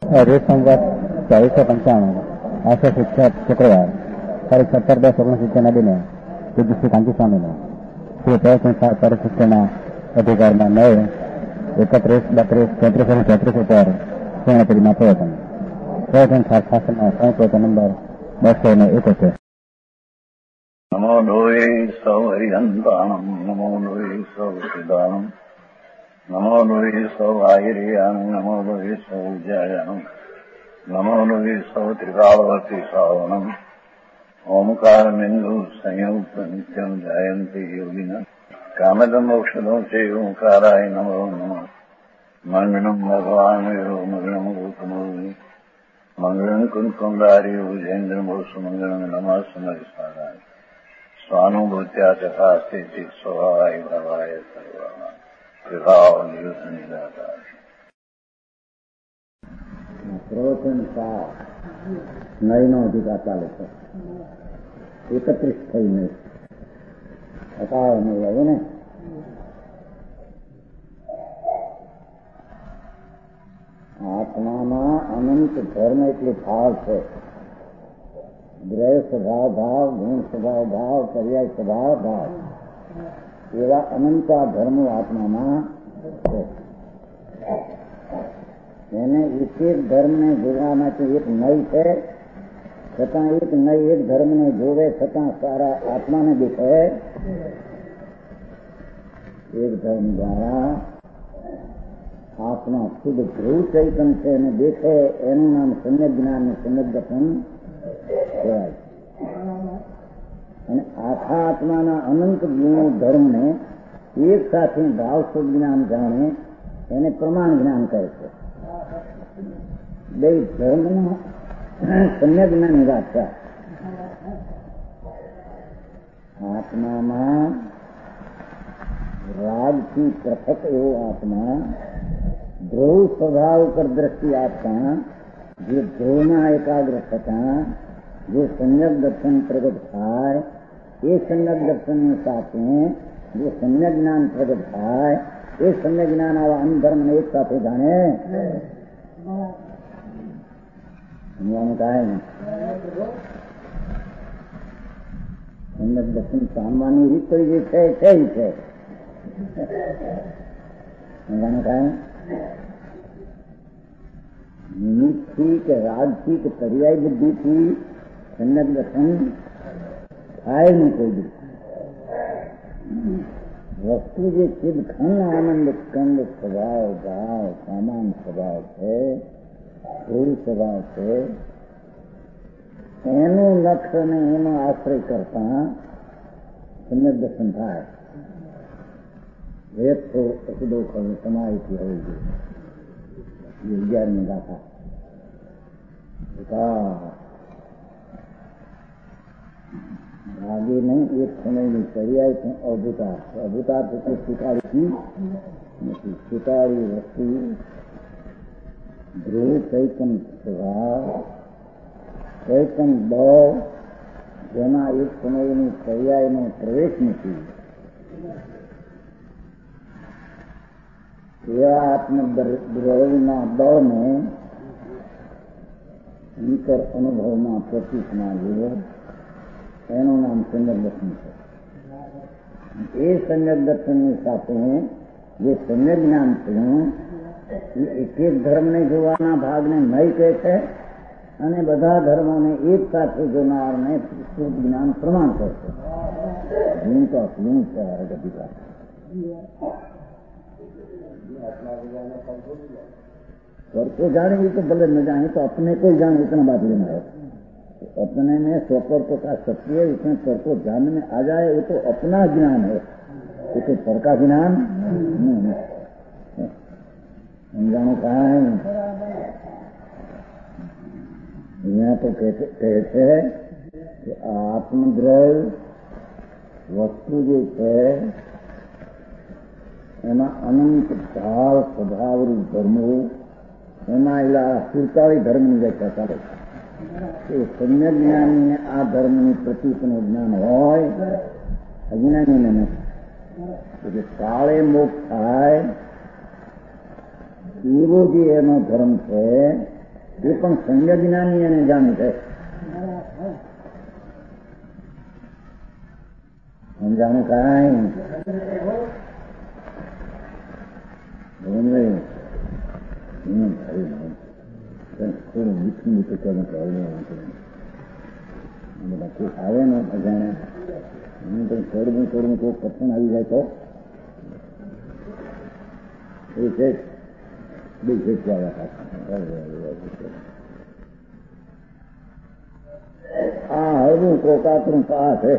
और एक संवत 2495 आशा शिक्षा शुक्रवार 17/10/1970 નદીને પૂજ્ય શ્રી કાંતિ સ્વામીને શ્રી પ્રય સંસ્થા પરિશિષ્ટના અધિકારમાં 9, 31, 32, 33 અને 34 ઉપર પૂર્ણપરીમાં પ્રવચન શાસ્ત્રના સંસ્કૃત નંબર 271. નમો લોહે સૌ હરિહંતાણમ નમો લોહે સૌ સિદ્ધાણમ નમો લોહે સૌ આયર્યાણમ નમો લોહે સૌ જયાણમ નમો લોહે સૌ ત્રિકાળવતી શ્રાવણમ ઓમકારમિંદુ સંયુક્ત નિત્યમ જાયંતિ યોગિના કામદમોક્ષદો છે ઓંકારાય નમો નમઃ મંગળમ ભગવાન મંગળમ ગૌતમોની મંગળમ કુંકુંડારી ઉજેન્દ્રમો સુમંગળમ નમઃ સમરિસ્વાદાય स्वानुभूत्या चकास्ते स्वभावाय भवाय सर्वाना विभाव नियुद्ध निराकार प्रवचन का નયનો અધિકાર ચાલે છે 31 થઈને 58 લાગે ને. આત્મામાં અનંત ધર્મ એટલે ભાવ છે. ગ્રહ સ્વભાવ ભાવ, ગુણ સ્વભાવ ભાવ, પર્યાય સ્વભાવ ભાવ એવા અનંત ધર્મો આત્મામાં છે. એને એક એક ધર્મને જોડવા માટે એક નય છે, છતાં એક નય એક ધર્મને જોડે છતાં સારા આત્માને દેખે. એક ધર્મ દ્વારા આત્મા શુદ્ધ ધ્રુવ ચૈતન્ય છે અને દેખે એનું નામ સમ્યક જ્ઞાન અને સમ્યક દર્શન કહેવાય. અને આખા આત્માના અનંત ગુણો ધર્મને એક સાથે ભાવ શુદ્ધ જ્ઞાન જાણે એને પ્રમાણ જ્ઞાન કહે છે. બે ધર્મનો સમ્યક જ્ઞાનની વ્યાખ્યા. આત્મામાં રાગથી પૃથક એવો આત્મા, ધ્રુવ સ્વભાવ પર દ્રષ્ટિ આપતા, જે ધ્રુવમાં એકાગ્ર થતા જે સમ્યક દર્શન પ્રગટ થાય, એ સમ્યક દર્શનની સાથે જે સમ્યક જ્ઞાન પ્રગટ થાય, એ સમ્યક જ્ઞાન આવા અનધર્મને એક સાથે જાણે. સમજવાનું થાય ને? સમ્યક દર્શન પામવાની રીત તો જે છે છે. સમજવાનું થાય? નિમિત્તથી કે રાજથી કે પર્યાય બુદ્ધિથી સમ્યક દર્શન થાય નહીં કોઈ દિવસ. વસ્તુ જે ચિદખંડ આનંદ સ્કંદ સ્વભાવ ભાવ સામાન સ્વભાવ છે, ધ્રુવ સ્વભાવ છે, એનું લક્ષ્ય અને એનો આશ્રય કરતા સમ્યક દર્શન થાય. વેદ તો અસુદો તમારીથી હોવી જોઈએ. 11મી ગાથા. आगे नहीं एक समय में पर्याय अभूता. अभूता तो स्वीकारी वस्तु ध्रुव चैतन स्वभाव चैतन भाव જેમાં એક સમયની પર્યાયનો પ્રવેશ નથી એવા આત્મદ્રવ્યના દળને અંતર અનુભવમાં પ્રતીકમાં લેવો એનું નામ સમ્યક દર્શન છે. એ સમ્યક દર્શનની સાથે જે સમ્યક જ્ઞાન થયું એ એક એક ધર્મને જોવાના ભાગને નય કહે છે અને બધા ધર્મોને એક સાથે જોનારને શુદ્ધ જ્ઞાન પ્રમાણ કહે છે. करके जाने तो भले न जाने तो अपने को ही जाने इतना बात लेना है. अपने में स्वपर्क का सत्य है, उसमें पर को जानने में आ जाए वो तो अपना ज्ञान है, वो तो पर का ज्ञान नहीं. समझाना कहा है यहाँ तो कहते हैं कि आत्मद्रव्य वस्तु जो है એમાં અનંત ભાવ સ્વભાવ રૂપ ધર્મો એમાં એલા સુરતાળી ધર્મની વ્યાખ્યા ચાલે છે. એ સમ્યક જ્ઞાનીને આ ધર્મની પ્રતીકનું જ્ઞાન હોય, અજ્ઞાનીને નથી. એટલે કાળે મોક્ષ થાય એવો જે એનો ધર્મ છે એ પણ સંજ્ઞ જ્ઞાની એને જાણે છે. સમજાણું કાંઈ થોડું મીઠું મીઠું કરે બધા આવે ને અજાણે થોડું થોડું કોઈ પસંદ આવી જાય તો એ છે બે આ હળવું કોકાતરું પા છે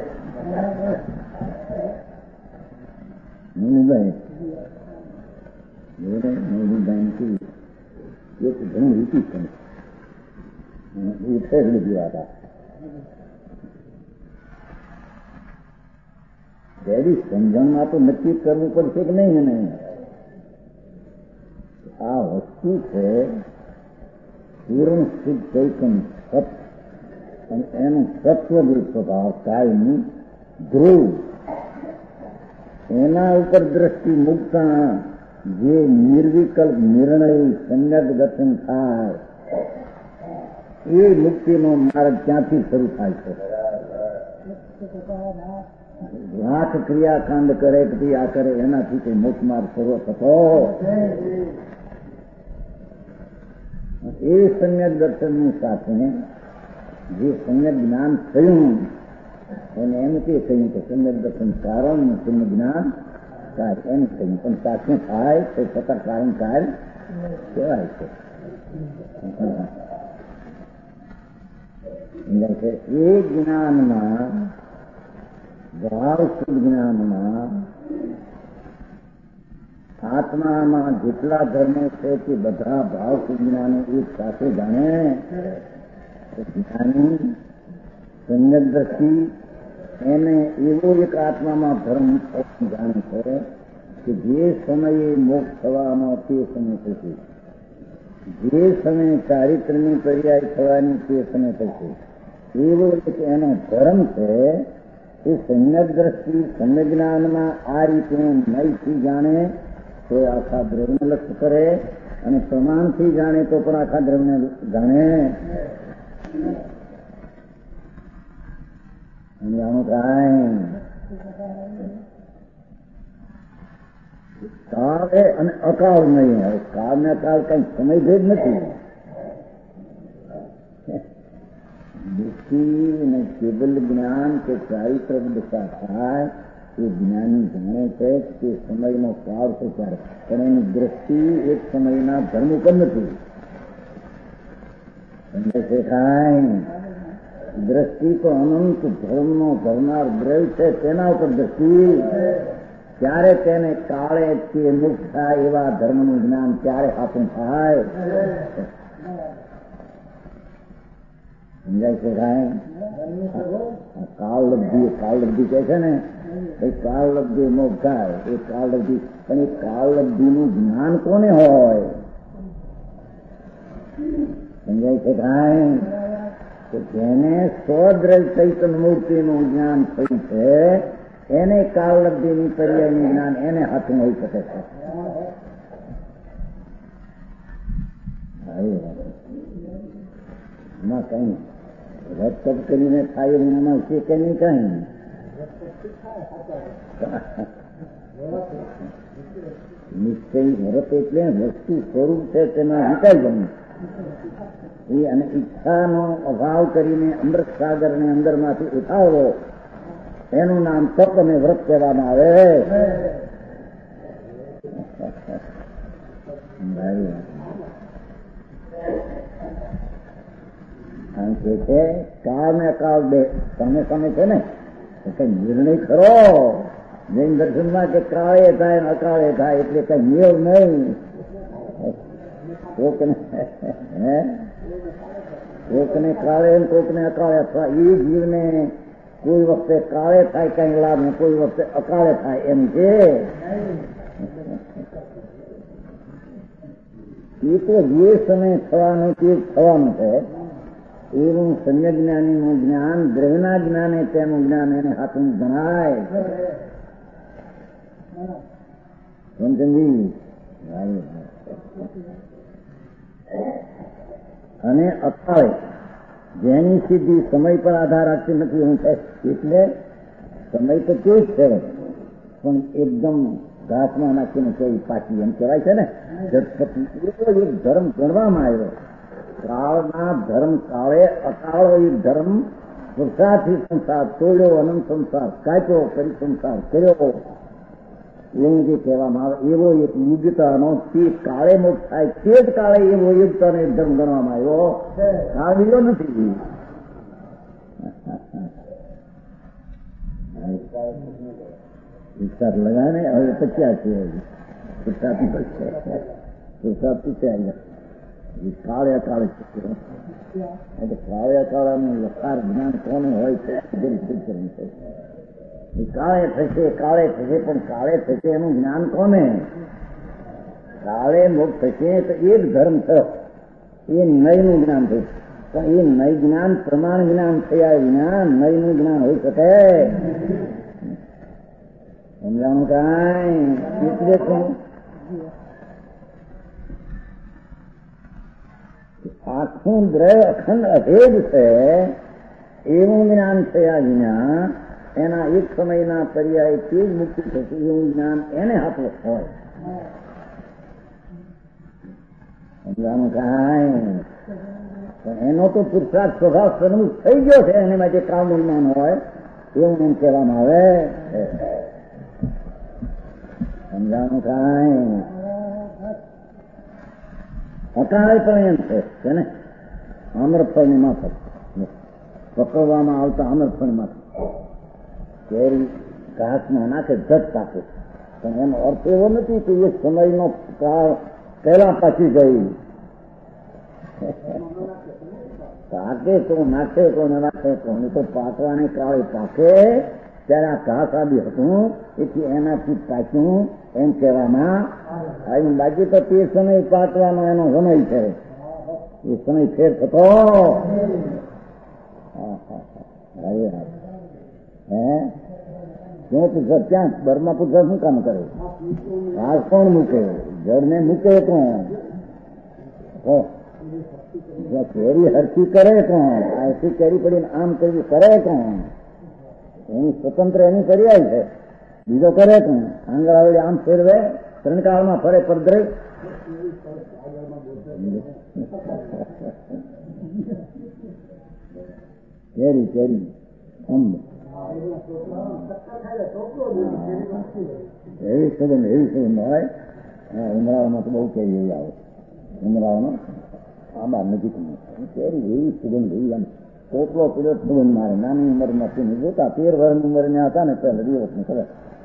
મોનુભાઈ એક ઘણું રીતિ છે ઉઠે જ લીધી હતા તેરી સમજણમાં તો નક્કી કરવું પડશે કે નહીં એને આ વસ્તુ છે પૂર્ણ શુદ્ધ ચૈતન સત અને એનું સત્વરૂપ સ્વભાવ કાયનું ધ્રુવ એના ઉપર દ્રષ્ટિ મૂકતા જે નિર્વિકલ્પ નિર્ણય સંજ્ઞક દર્શન થાય એ મુક્તિનો માર્ગ ક્યાંથી શરૂ થાય છે. લાખ ક્રિયાકાંડ કરે ક્રિયા કરે એનાથી કોઈ મોક્ષ માર્ગ શરૂ થતો એ સંજ્ઞક દર્શનની સાથે જે સંજ્ઞક જ્ઞાન થયું એને એમ કે કહ્યું કે સંજ્ઞક દર્શન કારણ સંજ્ઞ જ્ઞાન એમ કહ્યું પણ સાચું થાય તો સતત કારણ કાળ કહેવાય છે. એ જ્ઞાનમાં ભાવ શુદ્ધ જ્ઞાનમાં આત્મામાં જેટલા ધર્મો છે તે બધા ભાવ શુદ્ધ જ્ઞાનો એક સાથે જાણે જ્ઞાની સંજ્ઞક દ્રષ્ટિ એને એવો એક આત્મામાં ધર્મ જાણે છે કે જે સમયે મોક્ષ થવાનો તે સમય થશે, જે સમયે ચારિત્રની પર્યાય થવાની તે સમય થશે, એવો એક એનો ધર્મ છે. એ સંજ્ઞક દ્રષ્ટિ સંજ્ઞ જ્ઞાનમાં આ રીતે નયથી જાણે તો આખા દ્રવ્યને લક્ષ્ય કરે અને પ્રમાણથી જાણે તો પણ આખા દ્રવ્યને જાણે. સમજાણું કાંઈ કાળ અને અકાળ નહીં. હવે કાળ ને અકાળ કઈ સમય ભેદ નથી. દૃષ્ટિ અને કેવલ જ્ઞાન કે ચારિત્ર દશા થાય એ જ્ઞાની જાણે છે કે સમયનો પાર છે ત્યારે પણ એની દ્રષ્ટિ એક સમયના ધર્મ ઉપર નથી. સમજે છે કાંઈ દ્રષ્ટિ તો અનંત ધર્મનો ધરનાર દ્રવ્ય છે તેના ઉપર દ્રષ્ટિ. ત્યારે તેને કાળે તે મુક્ત થાય એવા ધર્મનું જ્ઞાન ત્યારે હાથું થાય. સમજાય છે કાંઈ કાળલબ્ધિ કહે છે ને એ કાળલબ્ધિ મોક્ષ થાય એ કાળલબ્ધિ પણ એ કાળલબ્ધિનું જ્ઞાન કોને હોય? સમજાય છે કાંઈ કે જેને સ્વદ્રવ્ય ચૈતન્ય મૂર્તિનું જ્ઞાન થયું છે એને કાળલબ્ધિની પર્યાયનું જ્ઞાન એને હાથમાં હોઈ શકે છે. એમાં કઈ રપ કરીને થાય એમાં છે કે નહીં કઈ નિશ્ચય વ્રત એટલે વસ્તુ સ્વરૂપ છે તેમાં વિચારી જવું એ અને ઈચ્છાનો અભાવ કરીને અમૃત સાગરને અંદરમાંથી ઉઠાવવો એનું નામ તપ અને વ્રત કહેવામાં આવે. કારણ કે છે કાળ ને અકાળ બે સામે સામે છે ને કઈ નિર્ણય ખરો જૈન દર્શનમાં કે કાળે થાય ને અકાળે થાય એટલે કઈ નિયમ નહીં. કોકને કાળે કોકને અકાળે અથવા એ જીવને કોઈ વખતે કાળે થાય કઈ લાભ ને કોઈ વખતે અકાળે થાય એમ છે. એ તો જે સમય થવાનું તે થવાનું છે. એવું સંજ્ઞ જ્ઞાનીનું જ્ઞાન દ્રવ્યના જ્ઞાને તેનું જ્ઞાન એને હાથું ગણાય. સમજી અને અકાળે જેની સિદ્ધિ સમય પર આધાર રાખતી નથી હું એટલે સમય તો કેવું છે પણ એકદમ ઘાસમાં નાખીને કેવી પાકી એમ કહેવાય છે ને એવો એક ધર્મ ગણવામાં આવ્યો. કાળના ધર્મ કાળે અકાળો એક ધર્મ પુરુષાર્થી સંસાર તોડ્યો, અનંત સંસાર કાપ્યો, ફરી સંસાર કર્યો એવું જે કહેવામાં આવે એવો એક યુગતાનો તે કાળે મોક્ષ થાય તે જ કાળે એવો યુગતાનો એક ધર્મ ગણવામાં આવ્યો. કાળ બીજો નથી. પુરસાદ લગાવે ને હવે પચ્યા છે પુરસાદ પૂછ્યા કાળે અકાળે કાળે અકાળાનું લખાર જ્ઞાન કોનું હોય છે કાળે થશે પણ કાળે થશે એનું જ્ઞાન કોને? કાળે મોક્ષ થશે તો એ જ ધર્મ થયો એ નયનું જ્ઞાન થયું પણ એ નય જ્ઞાન પ્રમાણ જ્ઞાન થયા વિના નયનું જ્ઞાન હોઈ શકે સમજાણું કાંઈ? એટલે શું આખું દ્રવ્ય અખંડ અભેદ છે એવું જ્ઞાન થયા વિના એના એક સમયના પર્યાય તે જ મુક્તિ થશે એવું જ્ઞાન એને હાથમાં હોય. સમજાણું કાંઈ? પણ એનો તો પુરુષાર્થ સ્વભાવ સન્મુખ થઈ ગયો છે એને માટે કાળનું જ્ઞાન હોય એવું એમ કહેવામાં આવે. સમજાણું કાંઈ? અકાળે પણ એમ છે ને આમ્રફળની માફક પકવવામાં આવતા આમ્રફળની માફક કેરી ઘાસમાં નાખે જટ પાકે પણ એનો અર્થ એવો નથી કે એ સમયનો કાળ પહેલા પાછી ગઈ. પાકે તો નાખે તો નાખે તો પાકવાને કાળે પાકે ત્યારે આ ઘાસ આદિ હતું એથી એનાથી પાક્યું એમ કહેવામાં આવ્યું. બાકી તો તે સમય પાકવાનો એનો સમય છે એ સમય ફેર થતો શું પૂછો ક્યાં બરમાં પૂછો શું કામ કરે? ઘાસ કોણ મૂકે? જળને મૂકે કોણ? કેરી હરખી કરે કોણ? આથી કેરી પડીને આમ કર્યું કરે કોણ? એની સ્વતંત્ર એની પર્યાય છે બીજો કરે કોણ? આંગળાવડી આમ ફેરવે ત્રણ કાળમાં ફરે પડદરે કેરી કેરી એવી સુગંધ હોય. ઉમરાળામાં તો બહુ કેરી એવી આવે. ઉમરાળામાં આંબા નજીક કેરી એવી સુગંધ એવી આમ ટોપલો પીડો સુગંધ મારે. નાની ઉંમરમાં જોતા 13 વર્ષની ઉંમરના હતા ને પહેલા દિવસની ખબર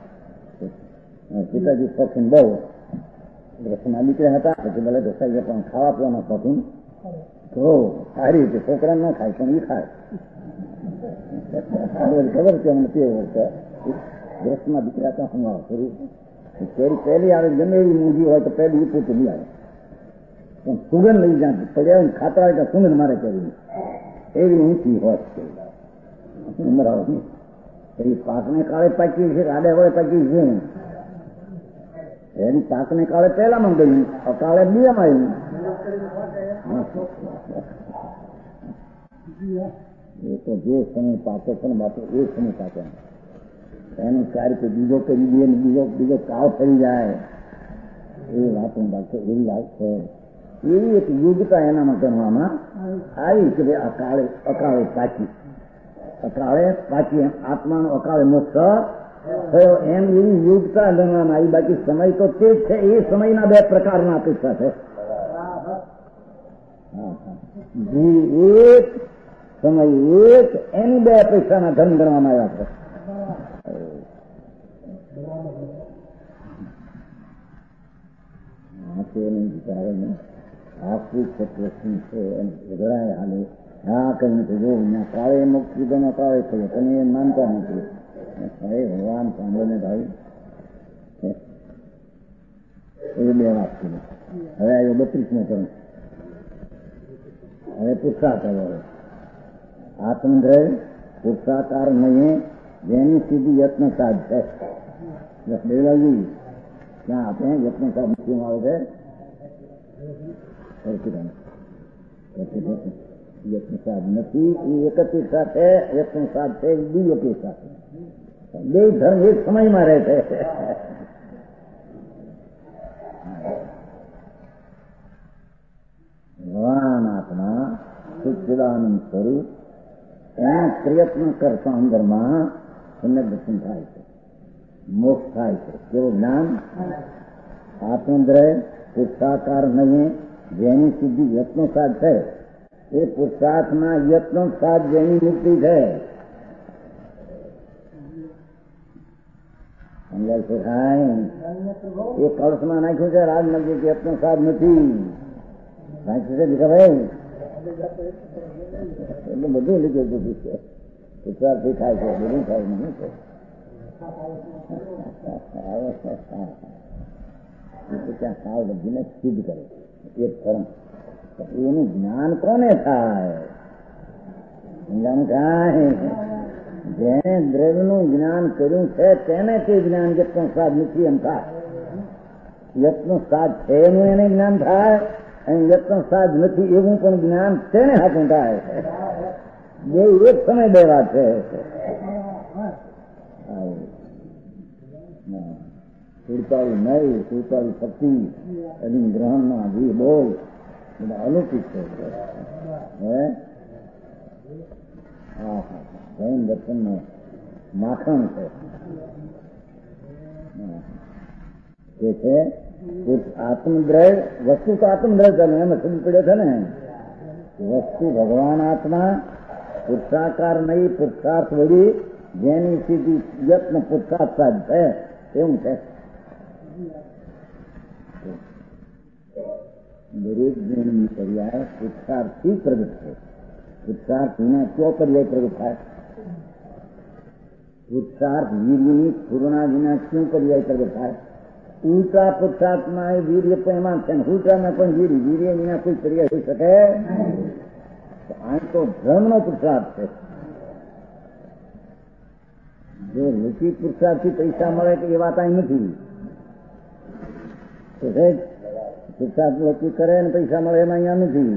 પિતાજી શોખીન બહુ રસમાં નીકળ્યા હતા. પછી ભલે ઢસાઈ પણ ખાવા પીવાના શોખીન તો સારી રીતે છોકરા ન ખાય પણ એ ખાય ખબર છે અમને તે વર્ષે રસમાં દીકરા ત્યાં સંભાળ કરી કેરી પહેલી આવે ગમે એવી મૂંગી હોય તો પહેલી એ પૂછું નહીં આવે પણ સુગંધ લઈ જાય પડ્યા ખાતા હોય તો સુગંધ મારે કરી એવી ઊંચી હોય ઉમરાળો એવી પાકને કાળે પાકી છે આડે વડે પાકી છે એની પાકને કાળે પહેલામાં ગયું અકાળે બીજામાં આવ્યું. એ તો જે સમય પાકે છે ને બાપુ એ સમય પાકે એનું કાર્ય કે બીજો કરી દે ને બીજો કાળ થઈ જાય એ વાતો બાકી એવી વાત છે. એવી એક યોગ્યતા એનામાં ગણવામાં આવી કે ભાઈ અકાળે પાકી આત્માનો અકાળે મોક્ષ થયો એમ એવી યોગ્યતા ગણવામાં આવી. બાકી સમય તો તે જ છે. એ સમયના બે પ્રકારના અપેક્ષા છે. એક સમય એક એની બે અપેક્ષાના ધર્મ ગણવામાં આવ્યા છે. આખું પ્રશ્ન છે ઝઘડાય હાલે હા કઈ નથી જો કાળે મોક્ષ લીધો કાળે થયો તમે એ માનતા નથી. અરે ભગવાન સાંભળો ને ભાઈ એ બે વાત કરી. હવે આવ્યો 32મો ટર્મ. હવે પુરુષાર્થ આવ્યો. આત્મદ્રય પુરુષાકાર નહીં જેની સીધી યત્ન સાધ છે. દેવલાજી ત્યાં આપણે યત્ન સાધ મૂકવામાં આવે છે. યત્ન સાધ નથી, એ એકત્રિત સાથે યત્ન સાધ છે, દિવ્ય કે સાથે બે ધર્મ એક સમયમાં રહે છે. ભગવાન આત્મા સચ્ચિદાનંદ સ્વરૂપ એના પ્રયત્ન કરતા અંદરમાં સમ્યક દર્શન થાય છે, મોક્ષ થાય છે. કેવું જ્ઞાન? આત્મદ્રય પુરુષાકાર નહીં, જેની સિદ્ધિ યત્નો સાધ છે, એ પુરુષાર્થના યત્નો સાધ જેની મુક્તિ છે. સમજાય છે? એ કળશમાં નાખ્યું છે રાજનગર કે યત્નો સાધ નથી નાખ્યું છે દીકાભાઈ, એટલે બધું લીધું બધું છે. પુરુષાર્થથી થાય છે, બધું થાય નહીં છે. ત્યાં સાવ બધીને સિદ્ધ કરે એક કર્મ. એનું જ્ઞાન કોને થાય? સમજાનું કાંઈ જેને દ્રવ્યનું જ્ઞાન કર્યું છે તેને તે જ્ઞાન યત્નો સાધ નથી એમ થાય. યત્નો સાધ છે એનું એને જ્ઞાન થાય, અને યત્નો સાધ નથી એવું પણ જ્ઞાન તેને હાથું થાય. બે એક સમય બે વાત છે. સુરતાળી નહીં, સુરતાળી શક્તિ એની ગ્રહણમાં જી બોલ બધા અલૌકિક છે. જૈન દર્શનનું માખણ છે. તે છે આત્મદ્રય વસ્તુ તો આત્મદ્રય ચાલે એમ સમજ પડ્યો છે ને. વસ્તુ ભગવાન આત્મા પુરુષાકાર નહીં, પુરુષાર્થ વળી જેની સ્થિતિ યત્ન પુરુષાર્થ સાધ છે એવું છે. દરેક જણની પર્યાય પુરુષાર્થથી પ્રગટ છે. પુરુષાર્થ વિના કયો પર્યાય પ્રગટ થાય? પુરુષાર્થ વીર્યની પૂર્ણા વિના શું પર્યાય પ્રગટ થાય? ઉલટા પુરુષાર્થમાં એ વીર્ય પણ એમાં છે, ઉલટામાં પણ વીર્ય વિના કોઈ પર્યાય હોઈ શકે? આ તો ધર્મનો પુરુષાર્થ છે. જો રૂચિ પુરુષાર્થથી પૈસા મળે કે એ વાત અહીં નથી. પુરુષાર્થ લોકો કરે ને પૈસા મળે એમાં અહીંયા નથી.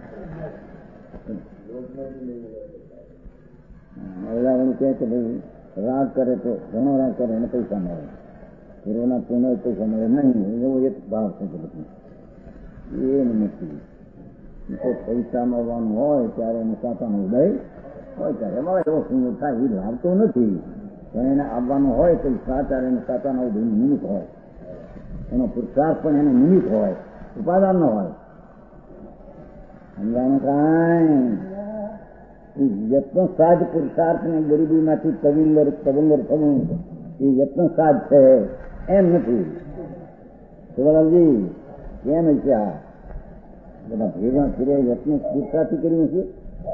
અવલાવણ કહે કે ભાઈ રાગ કરે તો ઘણો રાગ કરે એને પૈસા મળે, પૂર્વના પૂર્ણ પૈસા મળે નહીં, એવો એક ભાવ છે. બધું એ નથી. તો પૈસા મળવાનું હોય ત્યારે એને સાતાનો ઉદય હોય ત્યારે મળે એવો સુંદર થાય. એ લાવતો નથી, પણ એને આવવાનું હોય પૈસા ત્યારે એને સાતાનો ઉદય નિમિત્ત હોય. એનો પુરુષાર્થ પણ એને નિમિત્ત હોય, ઉપાદાન નો હોય. સમજાનું કાંઈ? યત્ન સાધ પુરુષાર્થ ને ગરીબીમાંથી તવિંદર થવું એ યત્ન સાધ છે એમ નથી. શિવલાલજી કેમ છે આ બધા ભેગા ફીરે યત્ન પુરુષાર્થથી કર્યું છે?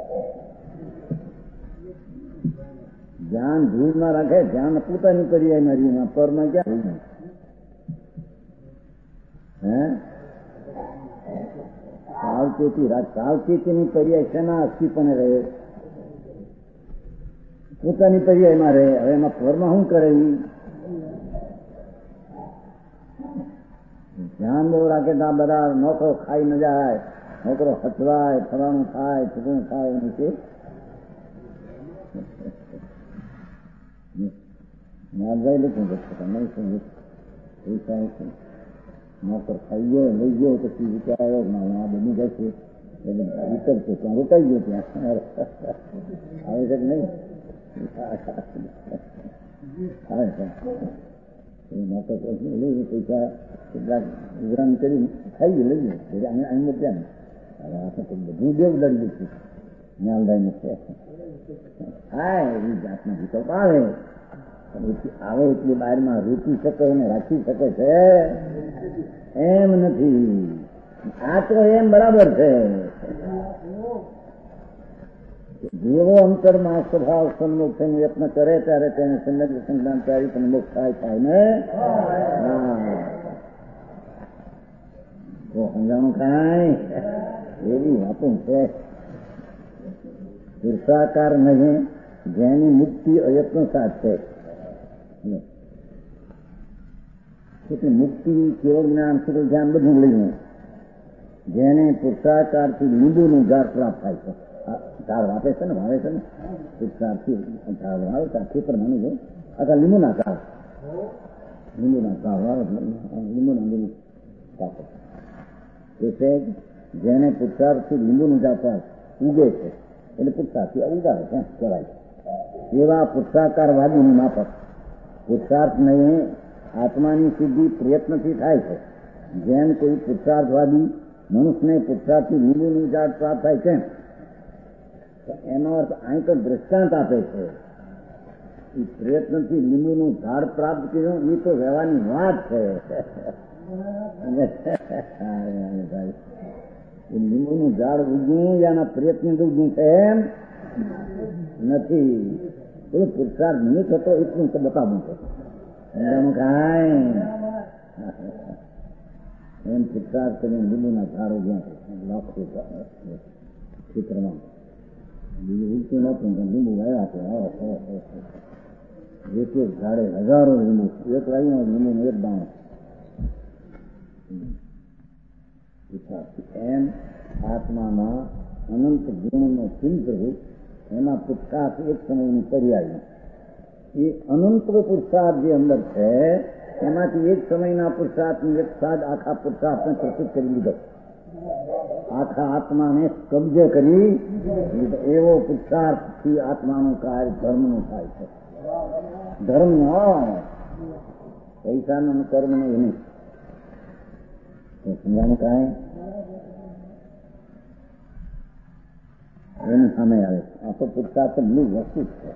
ધ્યાન ધૂળમાં રાખે, ધ્યાન પોતાની પર્યાય મારી પરમાં ક્યાં સાવચેતીની પર્યાય શેના અસ્થિપણે રહે? પોતાની પર્યાયમાં રહે. હવે એમાં પરમાં શું કરે? ધ્યાન બહુ રાખે તો આ બધા નોકરો ખાઈ ન જાય, નોકરો હચવાય, ફલાણું ખાય, ચૂકું ખાય એનું છે. નાગભાઈ લખું નહીં સમજ પૈસા નોકર ખાઈ ગયો, લઈ ગયો, પછી વિચાર્યો આ બની જશે વિતરશે ત્યાં રોકાઈ ગયો, ત્યાં આવે છે કે નહીં? આવે છે નોકર લઈ પૈસા કેટલાક ઉઘરાણ કરી ખાઈ ગયો, લઈ ગયો અહીં ત્યાં. હવે આપણે તો બધું દેવદારી દઈશું જ્ઞાનભાઈ છે. હા એવી જાતનો વિકલ્પ આવે, આવે એટલી બહારમાં રૂકી શકે ને રાખી શકે છે એમ નથી. આ તો એમ બરાબર છે. જેવો અંતરમાં સ્વભાવ સન્મુખ થઈને યત્ન કરે ત્યારે તેને સમ્યક સંજ્ઞાન તારી પણ મુખ થાય ને. તો સમજાણું કાંઈ એવી વાતો છે. પુરુષાકાર નહીં, જેની મુક્તિ અયત્નો સાથ છે. મુક્તિ કેવળ જ્ઞાન, કેવળ ધ્યાન બધું લઈને જેને પુરુષાકારથી લીંબુનું ઝાડ પ્રાપ્ત થાય છે. ઝાડ વાપે છે ને, વાવે છે ને, પુરુષાર્થથી ઝાડ વાવે છે, ખેતર માની છે, અથવા લીંબુના ઝાડ, લીંબુના ઝાડ વાવે, લીંબુના લીંબુ પાકે છે. જેને પુરુષાર્થથી લીંબુનું ઝાડ ઉગે છે એટલે પુરુષાર્થથી ઉગાડે છે કહેવાય. એવા પુરુષાકારવાદીની માફક પુરુષાર્થ નહીં આત્માની સિદ્ધિ પ્રયત્નથી થાય છે. જેમ કોઈ પુરુષાર્થવાદી મનુષ્યને પુરુષાર્થથી લીંબુનું ઝાડ પ્રાપ્ત થાય છે, એનો અર્થ અહીં તો દ્રષ્ટાંત આપે છે. એ પ્રયત્નથી લીંબુનું ઝાડ પ્રાપ્ત કર્યું એ તો રહેવાની વાત છે. લીંબુનું ઝાડ ઉગ્યું એના પ્રયત્ન ઉગ્યું છે એમ નથી. પેલું પુરુષાર્થ નહીં થતો એટલું તો બતાવવું છે. એમ પુરુષાર્થ કરીને લીંબુના ઝાડ ઉગ્યા છે લાખો ક્ષેત્રમાં. બીજું ઉગતું નતું પણ લીંબુ વાયા છે. એક એક ઝાડે હજારો લીંબુ, એક વાયું લીંબુ એક દાણો. એમ આત્મામાં અનંત ગુણનો ચિંતન એમાં પુરુષાર્થ એક સમયની પર્યાય. એ અનંત પુરુષાર્થ જે અંદર છે એમાંથી એક સમયના પુરુષાર્થની એક સાદ આખા પુરુષાર્થને પ્રસિદ્ધ કરી લીધો, આખા આત્માને કબજે કરી લીધો. એવો પુરુષાર્થથી આત્માનું કાર્ય ધર્મનું થાય છે. ધર્મ પૈસાનું કર્મ નહીં. સમજાનું કાંઈ એની સામે આવે. આ તો પુરુષાર્થ બધી વસ્તુ છે.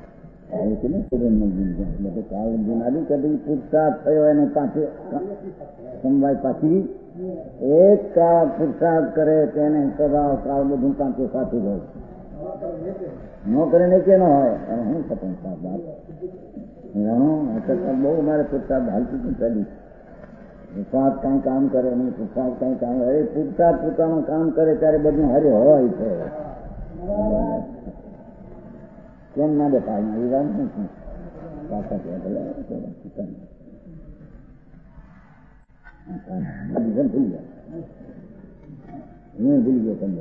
પુરુષાર્થ થયો એને પાછી સમવાય પાછી એક પુરુષાર્થ કરે તેને સ્વભાવ કાળ બધું પાંચે સાચું હોય. ન કરે ને કે ન હોય એને શું થતું બહુ મારે પુરુષાર્થ હાલતું હતું ચાલી. પુરુષાર્થ કઈ કામ કરે નહીં, પુરુષાર્થ કઈ કામ કરે. પુરુષાર્થ પોતાનું કામ કરે ત્યારે બધું હરે હોય છે. કેમ ના દેખાય એ વાત નથી. ભૂલી ગયો તમને.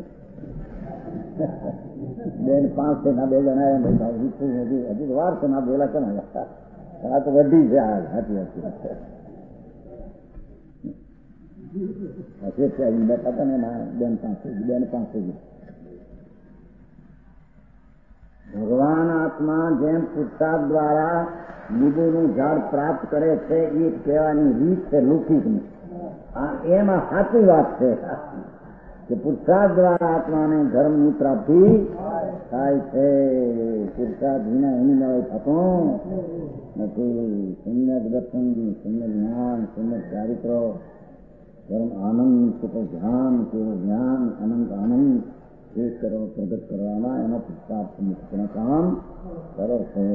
બેન 5 ના 2 જણા હજુ વાર છે ના બોલા કેમ આ તો વધી છે. આ સાચી વાત બેઠા હતા ને બેન 5 ભગવાન આત્મા જેમ પુરુષાર્થ દ્વારા લીંબુનું ઝાડ પ્રાપ્ત કરે છે એ કહેવાની રીત છે લૌકિકની. એમાં સાચી વાત છે કે પુરુષાર્થ દ્વારા આત્માને ધર્મની પ્રાપ્તિ થાય છે. પુરુષાર્થ વિના એની નવાઈ થતું નથી. સમ્યક દર્શન, સમ્યક જ્ઞાન, સમ્યક ચારિત્ર, ધર્મ આનંદ, કેવું ધ્યાન, કેવું જ્ઞાન, અનંત આનંદ એ કરો પ્રગટ કરવામાં એનો પુરુષાર્થ મુક્તના કામ કરો છો.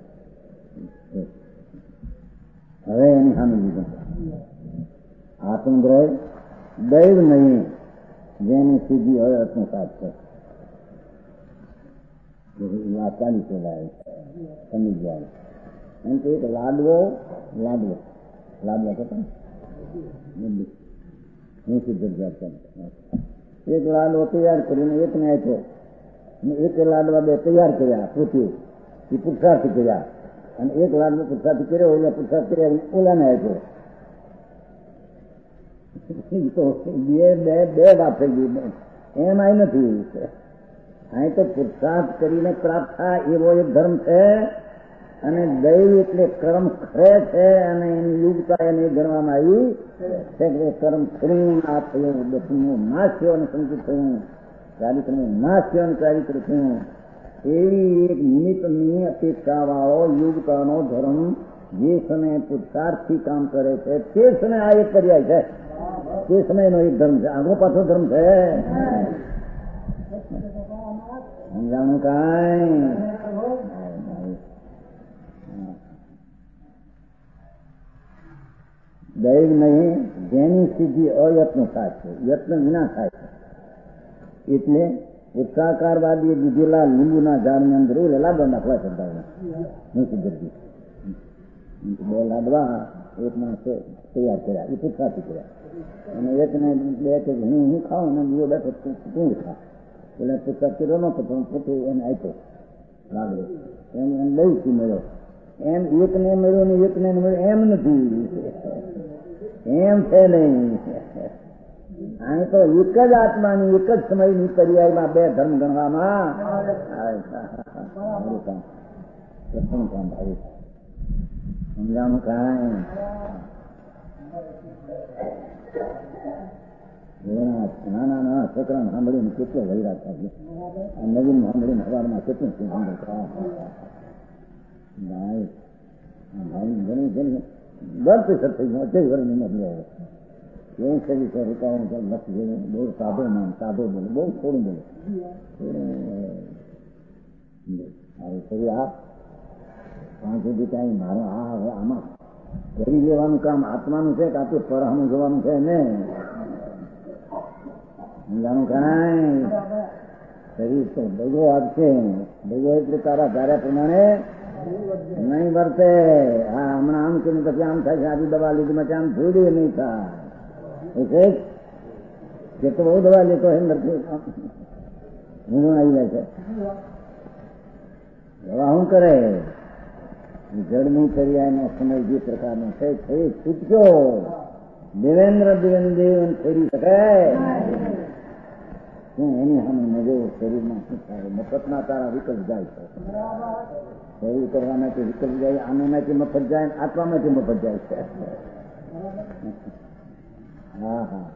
હવે એની સામે લીધું આત્મગ્રહ દૈવ નહીં જેની સીધી હોય આત્મસાત છે. ચાલી ચલાવે સમજી જાય એમ કે એક લાડવો કરતા એક લાડવો તૈયાર કરીને એકને આપ્યો, એક લાડવા 2 તૈયાર કર્યા પોતે એ પુરુષાર્થી કર્યા, અને એક લાડવો પુરુષાર્થી કર્યો એટલે પુરુષાર્થ કર્યા ઓલાને આપ્યો. તો બે વાત થઈ ગઈ. એમ અહીં નથી. અહીં તો પુરુષાર્થ કરીને પ્રાપ્ત થાય એવો એક ધર્મ છે, અને દૈવ એટલે કર્મ ખરે છે, અને એની યુગતા એને ગણવામાં આવી છે કે કર્મ ખરું ના થયું, દસમું નાશ થયો અને સંકિત થયું, ચારિત્રનું નાશ થયો અને ચારિત્ર થયું. એવી એક નિમિત્તની અપેક્ષા વાળો યુગતાનો ધર્મ જે સમયે પુરુષાર્થથી કામ કરે છે તે સમયે આ એક પર્યાય છે. તે સમયનો એક ધર્મ છે. આગો પાછો ધર્મ છે. સમજાણું કાંઈ? દૈવ નહીં જેની સિદ્ધિ અયત્ન થાય છે, યત્ન વિના થાય છે. એટલે ઉત્સાહકારવાદી દીધેલા લીંબુના ઝાડની અંદર લાડવા નાખવા શબ્દાવને 2 લાડવા એક માણસે તૈયાર કર્યા, એ પુરસાથી કર્યા. અને એકને બે કે હું ખાઉં ને બીજો બેઠો તું ખા. એટલે પુરસાદ કર્યો નતો પણ પોતે એને આપ્યો લાગડો. એમ એમ લઈથી મળ્યો. એમ એકને મળ્યો ને એકને મળ્યો એમ નથી, એમ છે નહીં. આને તો એક જ આત્માની એક જ સમયની પર્યાયમાં બે ધર્મ ગણવામાં સમજાવું કાંઈ નાના નાના છોકરાને સાંભળીને કેટલો વૈરાગ થાય. આ નવીન સાંભળીને હવારમાં કેટલું સાંભળતા ઘણી ઘણી ગર્ત થઈ ગયો. અજય વરની નથી આવે એવું શરીર છે. રૂપાવાનું ચાલ લખી ગયું. બહુ સાદો નામ સાદો બોલે, બહુ થોડું બોલે. હવે શરીર આ 5 સુધી કાંઈ મારે હવે આમાં કરી લેવાનું કામ આત્માનું છે કે આથી પરહાનું જોવાનું છે ને સમજાનું કાંઈ. શરીર તો ભેગો આપશે, ભેગો એટલે તારા ધાર્યા પ્રમાણે નહીં વર્તે. હા હમણાં આમ કરીને પછી આમ થાય છે, આવી દવા લીધી પછી આમ થોડી નહીં થાય. કે તો બહુ દવા લેતો એમ નથી ઊંઘ આવી જાય છે. દવા શું કરે? જળની પર્યાયનો સમય જે પ્રકારનો છે એ છૂટક્યો. દેવેન્દ્ર દેવન ફેરી શકે શું? એની સામે નજો શરીરમાં શું થાય? મફતના તારા વિકલ્પ જાય છે. શરીર કરવામાંથી વિકલ્પ જાય, આનામાંથી મફત જાય, આત્મામાંથી મફત જાય છે. હા હા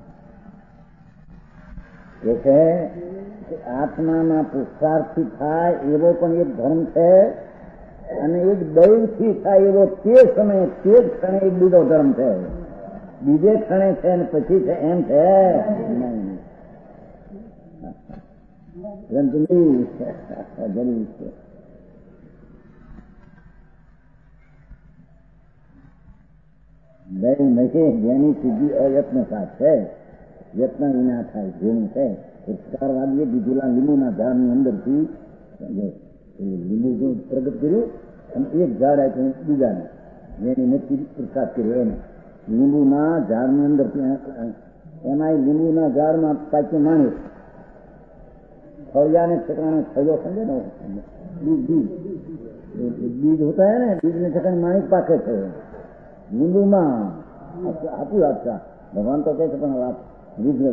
એ છે આત્માના પુરુષાર્થથી થાય એવો પણ એક ધર્મ છે, અને એક દૈવથી થાય એવો તે સમયે તે જ ક્ષણે એક બીજો ધર્મ છે. બીજે ક્ષણે છે ને પછી છે એમ છે નહીં. દૈવ નહીં જેની સિદ્ધિ અયત્ન સાથ છે. યત્ન વિના થાય જેનું છે. પુરસ્કારવાદીએ દીધેલા લીંબુના ઝાડની અંદરથી લીંબુ જો પ્રગટ કર્યું અને એક ઝાડ આપ્યું બીજાને, જેની નથી પુરસ્કાર કર્યો એને. લીંબુના ઝાડની અંદર એમાં લીંબુના ઝાડમાં પાછું માણસ ફળિયાને ઠેકાણે થયો સમજે ને બીજ હોતા હે ને, બીજને ઠેકાણે માણસ પાકે છે લીંબુમાં. આપું આપતા ભગવાન તો કહે છે પણ વાત બીજને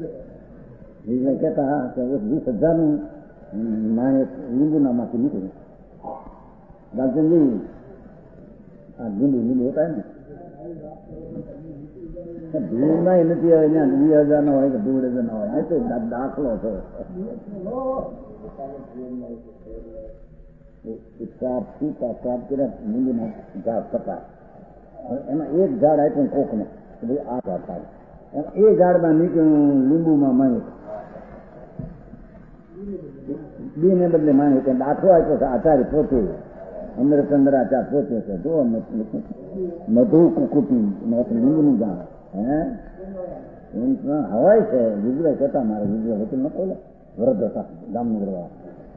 કહેતા કે 20,000નું માણસ લીંબુના માંથી નીકળ્યું. દાલચંદજી આ લીંબુ હોતા ને ધૂળમાં એ નથી આવે. ત્યાં 20,000 નો હોય કે 1,500 ના હોય, તો દાખલો છે. લીંબુના ઝાડ થતા એમાં એક ઝાડ આપ્યું કોકને કે ભાઈ આ ઝાડ થાય. એ ઝાડમાં નીકળ્યું લીંબુમાં માણસ, બીને બદલે માણસ દાખલો આપ્યો છે. આચાર્ય પોતે અંદર ચંદ્રાચાર પોતે છે. જો મધુ કુકુટી લીંબુનું ઝાડ હે હવાય છે. વિજય કહેતા મારે વિજય વકીલ ન બોલે વરદ હતા જામનગરવા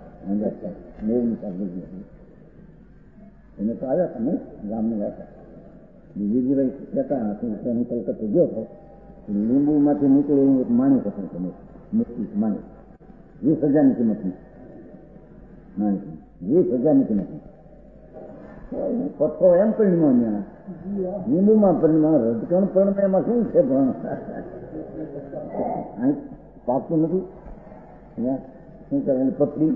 એને તો આવ્યા હતા નહીં જામનગર હતા. વિજયભાઈ કહેતા હું કલકત્તા ગયો હતો. લીંબુમાંથી નીકળે એવું એક માણસ હતું, મોટી માણસ 20,000ની કિંમતની માણસ, 20,000ની કિંમતની. પથ્થરો એમ પરિણ્યો ત્યાં લીંબુમાં પરિણ્યો. રજકણ પણ એમાં શું છે પણ પાકતું નથી. શું કરે પથરી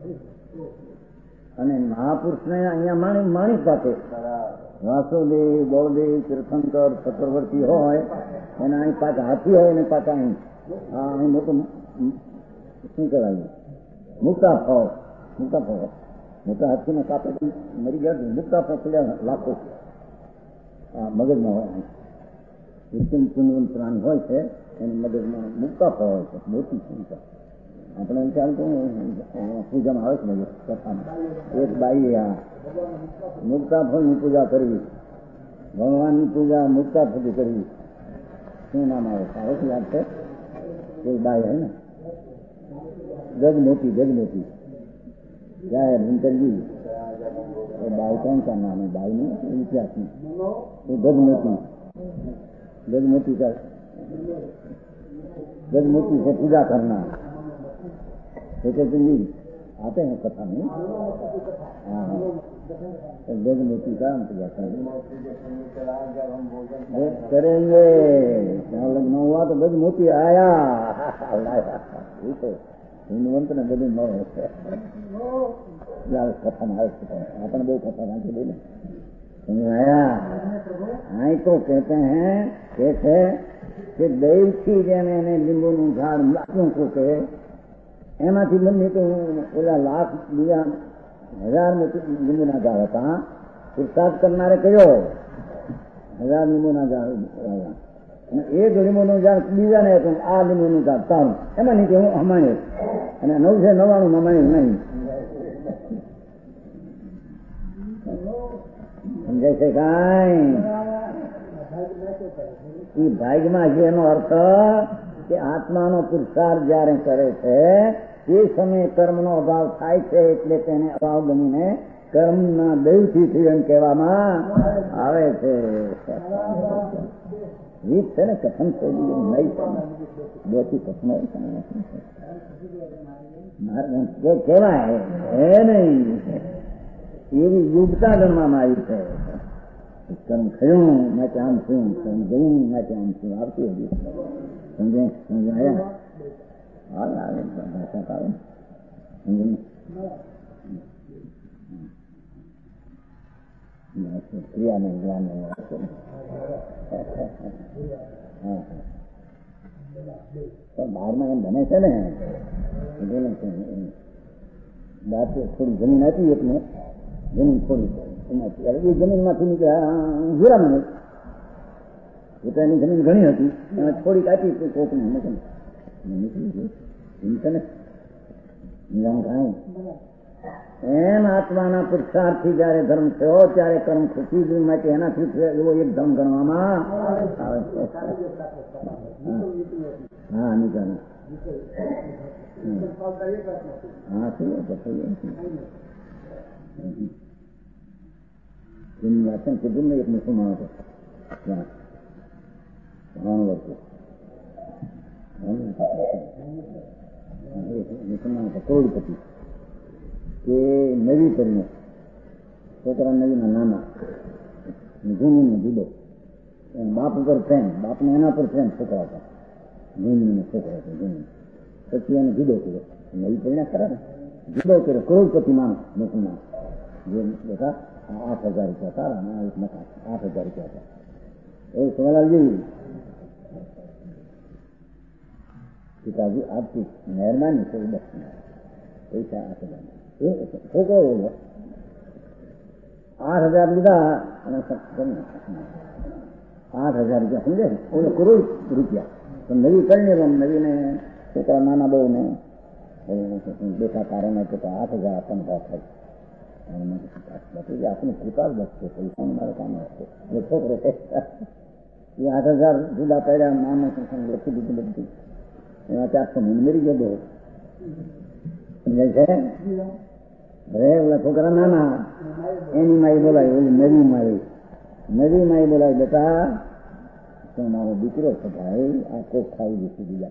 અને મહાપુરુષને અહીંયા માણિક પાકે. વાસુદેવ બળદેવ તીર્થંકર ચક્રવર્તી હોય એને અહીં પાક હાથી હોય એને પાક અહીં અહીં મોટું શું કહેવાય મુક્તા ફળ મોટા હાથીને કાપે મરી ગયા. મુક્તા ફળ પેલા લાખો મગજમાં હોય. પ્રાણી હોય છે એને મગજમાં મુક્તા ફળ હોય છે. મોટી સંખ્યા આપણે એમ ચાલતું પૂજામાં આવે છે ને કથામાં એક બાઈ આ મુક્તા ફળની પૂજા કરવી, ભગવાનની પૂજા મુક્તા ફળથી કરવી. શું નામ આવે? સારું યાદ છે. કોઈ બાઈ હોય ને ગજમોતી જાહેર ઇન્ટરવ્યુ बाई कौन सा नाम है? बाई नहीं, इतिहास में गजमोती का गजमोती से पूजा करना। तो कहते जी आते हैं कथा में। हाँ, गजमोती का हम पूजा करेंगे। यहाँ लखनऊ हुआ तो गजमोती आया, ठीक है। हिंदुवंत ने बड़ी मौ कथा में अपन बहू कथा नाखी बोले आया। आई तो कहते हैं કે દહીંથી જેને એને લીંબુનું ઝાડ લાગ્યું હતું કે એમાંથી બંને તો ઓલા લાખ બીજા 1000 લીંબુના ઝાડ હતા. પુરસાદ કરનારે કયો 1000 લીંબુના ઝાડ અને એક લીંબુનું ઝાડ બીજાને હતું. આ લીંબુનું ઝાડ તારું એમાં નીચે હું હમાણી અને 999 હમાણી નહીં. સમજાય છે કાંઈ? એ ભાગમાં છે એનો અર્થ કે આત્માનો પુરુષાર્થ જયારે કરે છે એ સમયે કર્મનો અભાવ થાય છે એટલે તેને અભાવ ગમીને કર્મના દૈવથી થયું એમ કહેવામાં આવે છે. રીત છે ને કથન શૈલી નહીં છે ને બેથી કથન કહેવાય હે નહીં. એવી યુગતા ગણવામાં આવી છે. કર્મ થયું માટે આમ થયું, કર્મ ગયું માટે આમ થયું આવતી હતી. સમજાયા? હાલ આવે ભાષા આવે ક્રિયાને જ્ઞાન બહારમાં એમ બને છે ને બહાર થોડી જમીન હતી એકને જમીન થોડી એમાંથી એ જમીનમાંથી નીકળ્યા હીરામાં પોતાની જમીન ઘણી હતી એમાં થોડીક આપી કોકને નીકળી ગયું એમ આત્માના પુરુષાર્થથી જયારે ધર્મ થયો ત્યારે કર્મ ખુશી માટે એનાથી એવો એક ધર્મ ગણવામાં આવે છે. હા નીકળ હા શું વાત કીધું ને એક મુસલમાન હતો મુસલમાન હતો કરોડપતિ કે નવી કરીને છોકરા નવીના નાના જૂનીનો જુદો બાપ ઉપર પ્રેમ, બાપને એના પર પ્રેમ છોકરા હતા. જૂનીનો છોકરો હતો જૂની. પછી એને જુદો કર્યો, નવી પરિણામ ખરા ને જુદો કર્યો. કરોડપતિ માણસ મુસલમાન જે બેટા 8,000 રૂપિયા સારા ને એક મકાન 8,000 રૂપિયા હતા. એ સોનાલાલ જેવી પિતાજી આપતી મહેરબાની છે બસ પૈસા 8,000 છોકરો એવો 8,000 લીધા અને 8,000 રૂપિયા સમજે ને ઓલો કરોડ રૂપિયા તો નવી કરીને નવીને છોકરા નાના બહુ ને બેઠા કારણે તો 8,000 આપણને થાય. આપણે કૃપા જ બચશે પૈસા મારે કામ આપશે. એ છોકરો એ 8,000 જુદા પડ્યા નાના લખી દીધું બધું એમાં 400 મહિને મરી ગયો બહુ સમજાય છે. અરે ઓલા છોકરા નાના એની માઈ બોલાય ઓલી નવી માઈ બોલાય બેટા તો મારો દીકરો છે ભાઈ આ કોક ખાઈ દીધું બીજા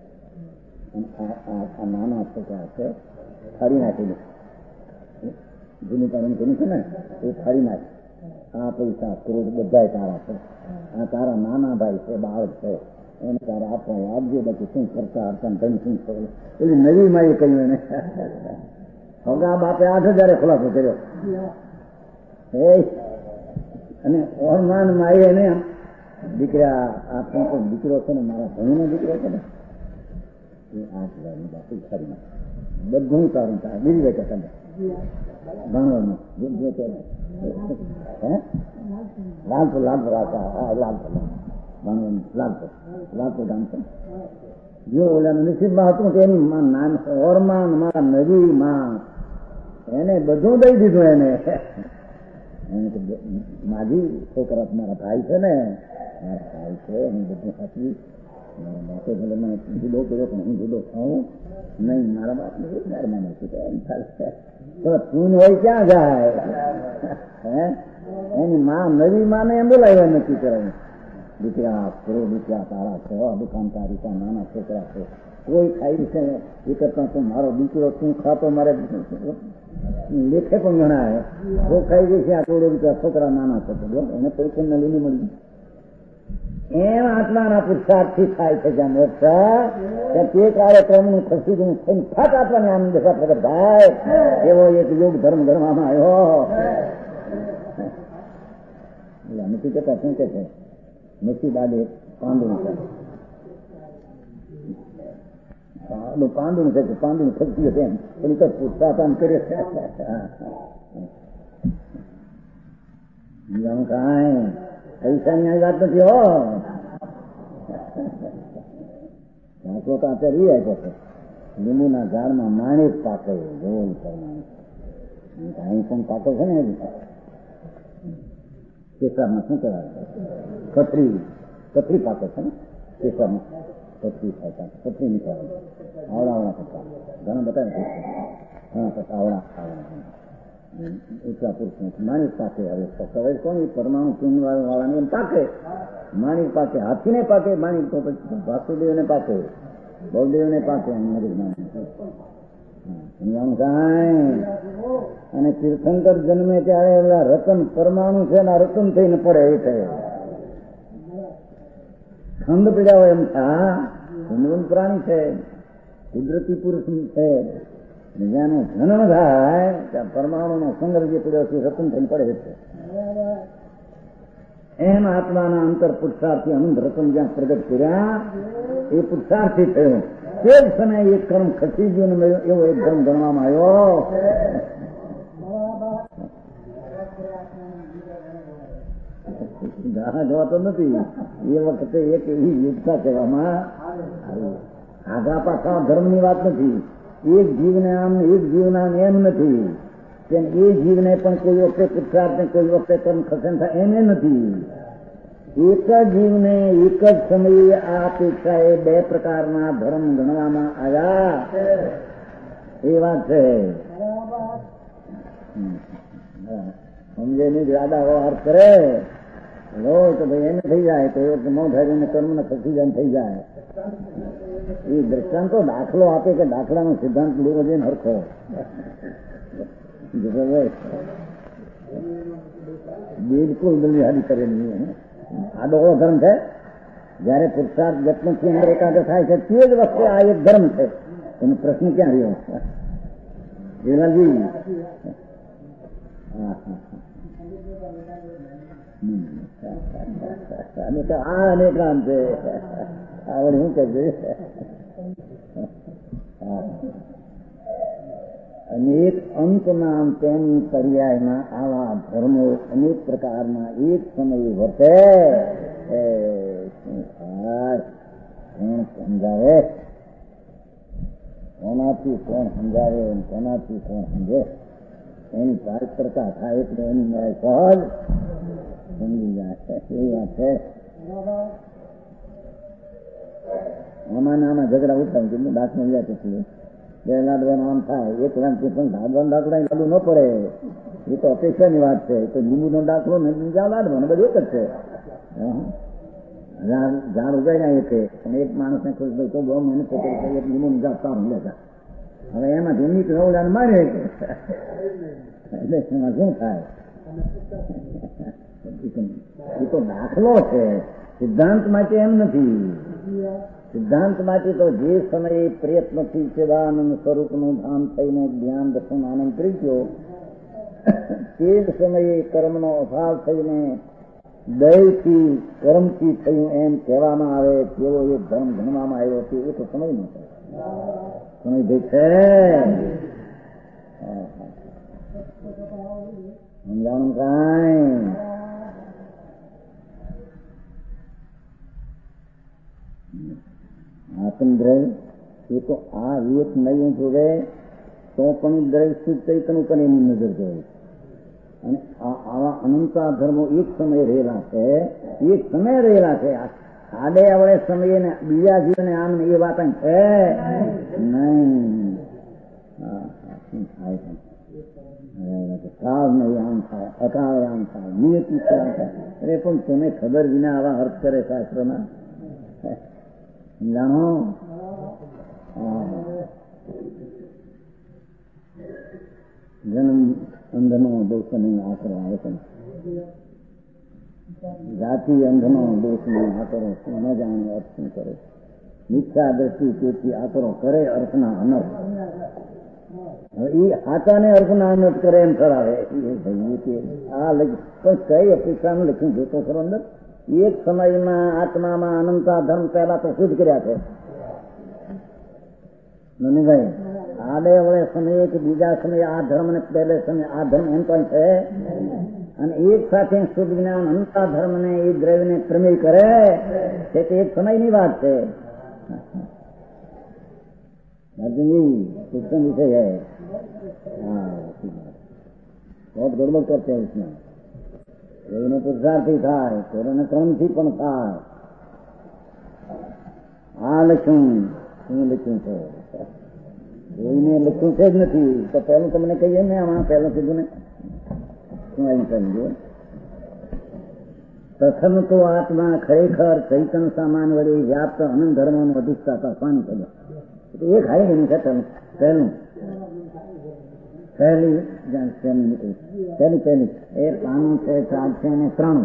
આ નાના છોકરા છે ફાડી નાખી દે જૂનું કારણ કર્યું છે ને એ ફાડી નાખે. આ પૈસા કરોડ બધા તારા છે, આ તારા નાના ભાઈ છે, બાળક છે એને તારે આપવા આપજો. બાકી શું કરતા હતા ધન શું થયું એવી નવી માએ કહ્યું એને. હગા બાપે 8,000 ખુલાસો કર્યો અને ઓરમાન માએ એને દીકરા આ પણ દીકરો છે ને મારા ભાઈનો દીકરો છે ને એ 8,000 બાપુ ફરી નાખે બધું તારું થાય બીજી વેચે તમે ભણવાનું લાલપુર ગામ છે. જો ઓલાનું નસીબમાં હતું કે એની નામ ઓરમાન મારા નવી માં એને બધું દઈ દીધું એને માજી છોકરા મારા ભાઈ છે ને મારા ભાઈ છે એને બધું સાચવી મોટો ભલે મને જુદો કર્યો પણ હું જુદો થાઉં નહીં મારા બાપ ને દારમાં નથી તો તું હોય ક્યાં જાય? એની માં નવી માને એમ બોલાવ્યા નક્કી કરાય દીકરા કરો દીકરા તારા છે દુકાનદારી ત્યાં નાના છોકરા છે કોઈ ખાઈ છે એ કરતા તું મારો દીકરો તું ખાતો મારે લેખે પણ ગણાય તો ખાઈ ગઈ છે આ કરોડો રૂપિયા છોકરા નાના છોકરો એને પૈસા લઈને મળી એમ આત્માના પુરુષાર્થથી થાય છે જ્યાં મોક્ષ તે કાર્યક્રમનું ખસીદું થઈને ફાટ આપવાને આનંદ દેખા પ્રગટ થાય એવો એક યોગ ધર્મ ગણવામાં આવ્યો. નથી કહેતા શું કે છે નથી બાદ પાંડુ પાંડુ છે કે પાંડુ થતી હશે એમ એની તો પુરુષાર્થ કરે છે. કાંઈ પૈસાની વાત નથી હો. દાખલો તો અત્યારે એ આપ્યો છે લીંબુના ઝાડમાં માણેક પાકે જોવું અહીં પણ પાકો છે ને કેસરમાં શું કહેવાય કથરી પાકે છે ને કેસરમાં કથરી થાય કથરી નીકળે આવડા થતા ઘણા બધા ઘણા થતા આવડા એટલા પુરુષ માણિક પાકે હવે કહેવાય કોણ પરમાણુ ચૂન વાળાને એમ પાકે માણિક પાકે હાથીને પાકે માણિક તો પછી વાસુદેવને પાકે બળદેવને પાકે અને તીર્થંકર જન્મે ત્યારે એલા રતન પરમાણુ છે ને રતન થઈને પડે એ કહે ખંડ પીડ્યા હોય એમ થા પ્રાણી છે કુદરતી પુરુષ છે જેનો જન્મ થાય ત્યાં પરમાણુ નો સંગ્રહ જે પડ્યો છે રતન થઈને પડે છે. એમ આત્માના અંતર પુરુષાર્થી અનંત રતન જ્યાં પ્રગટ કર્યા એ પુરુષાર્થી થયો તે જ સમયે એક કર્મ ખસી ગયો ને એવો એક ધર્મ ગણવામાં આવ્યો. ગાળા જવાતો નથી એ વખતે એક એવી યોગતા કહેવામાં આગા પાછા ધર્મની વાત નથી. એક જીવને આમ એક જીવના એમ નથી કે એ જીવને પણ કોઈ વખતે પુરુષાર્થ ને કોઈ વખતે કર્મ ખસન થાય એને નથી. એક જ જીવને એક જ સમયે આ અપેક્ષાએ બે પ્રકારના ધર્મ ગણવામાં આવ્યા એ વાત છે. સમજે નહીં દાદા અર્થ કરે લો તો ભાઈ એને થઈ જાય તો એ વખતે ન થાય એને કર્મ ને ખસી જાય થઈ જાય. એ દ્રષ્ટાંત તો દાખલો આપે કે દાખલાનો સિદ્ધાંત લેવો જોઈએ ને હરખો બિલકુલ બલિહારી કરે નહીં. આ ડોળો ધર્મ છે જયારે પુરુષાર્થ જત્નથી અંદર એકાગ્ર થાય છે તે જ વખતે આ એક ધર્મ છે. એનો પ્રશ્ન ક્યાં રહ્યો જીવનજી? આ અનેકાંત છે આવડે શું કે અનેક અંતના તેની પર્યાયમાં આવા ધર્મો અનેક પ્રકારના એક સમયે વર્તે. કોણ સમજાવે? કોનાથી કોણ સમજાવે કોનાથી કોણ સમજે એની પારદર્શિતા થાય એટલે એની મેં સહજ સમજી જાય એ વાત છે. આમાં નાના ઝઘડા ઉઠાવે કેટલું દાંત મળી જાય કેટલું બે લાડવાનું આમ થાય એક લાખ પણ ધાડવાનો દાખલા લાડુ ન પડે એ તો અપેક્ષાની વાત છે. તો લીંબુનો દાખલો ને બીજા લાડવાનો બધું એક જ છે. ઝાડ ઉગાડ્યા એક પણ એક માણસને ખુશ ભાઈ તો બહુ મહેનત એક લીંબુનું ઝાડ સારું લેતા હવે એમાંથી નીક રવડાને મારે એટલે એમાં શું થાય? એ તો દાખલો છે સિદ્ધાંત માટે એમ નથી. સિદ્ધાંત માટે તો જે સમયે પ્રયત્નથી સેવાનંદ સ્વરૂપનું ધામ થઈને ધ્યાન દર્શન આનંદ કરી ગયો તે જ સમયે કર્મનો અભાવ થઈને દયથી કર્મથી થયું એમ કહેવામાં આવે તેવો એક ધર્મ ગણવામાં આવ્યો છે. એ તો સમય નો છે સમય ભેગ છે સમજાણું કાંઈ આત્મદ્રવ્ય એ તો આ એક નહીં જોડે તો પણ દ્રવ્ય શુદ્ધ ચૈતન્ય પણ એની નજર જોડે. અને આવા અનંતા ધર્મો એક સમય રહેલા છે એક સમય રહેલા છે. આડે આવડે સમયે ને બીજા જીવને આમ ને એ વાત છે નહીં. સાવ નહીં આમ થાય, અકાળ આમ થાય, નિયતિ આમ થાય. અરે પણ તમે ખબર વિના આવા અર્થ કરે શાસ્ત્રોના જાણો. જન્મ અંધનો દોષ નહીં આકરો આવે છે. જાતિ અંધનો દોષ નહીં આકરો શું ન જાણે અર્થ શું કરે. મિથ્યા દ્રષ્ટિ તેથી આકરો કરે અર્થના અનર્થ. એ આચાને અર્થના અનર્થ કરે એમ કરાવે. આ પણ કઈ અપેક્ષાનું લખ્યું જોતો ખરો અંદર. એક સમયમાં આત્મામાં અનંતા ધર્મ પહેલા તો શુદ્ધ કર્યા છે નનીભાઈ. આડે વડે સમયે કે બીજા સમયે આ ધર્મ ને પહેલે સમયે આ ધર્મ એમ પણ છે. અને એક સાથે શુદ્ધ જ્ઞાન અનંતા ધર્મ ને એ દ્રવ્ય ને પ્રમેય કરે છે તે એક સમયની વાત છે. अर्जुन शिक्षण विषय है. हाँ बहुत गड़बड़ करते हैं इसमें. કોઈને પુરુષાર્થી થાય, કોઈને ક્રમથી પણ થાય. આ લખ્યું શું લખ્યું છે? કોઈને લખ્યું છે જ નથી. તો પહેલું તમને કહીએ ને આમાં પહેલું કીધું ને શું એમ સમજો. પ્રથમ તો આત્મા ખરેખર ચૈતન સામાન વડે વ્યાપ્ત અનંત ધર્મનું અધિષ્ઠાતા પાણી કર્યા. એક હારી ગયું છે પહેલું પહેલી એ પાનું છે 4 છે ને 3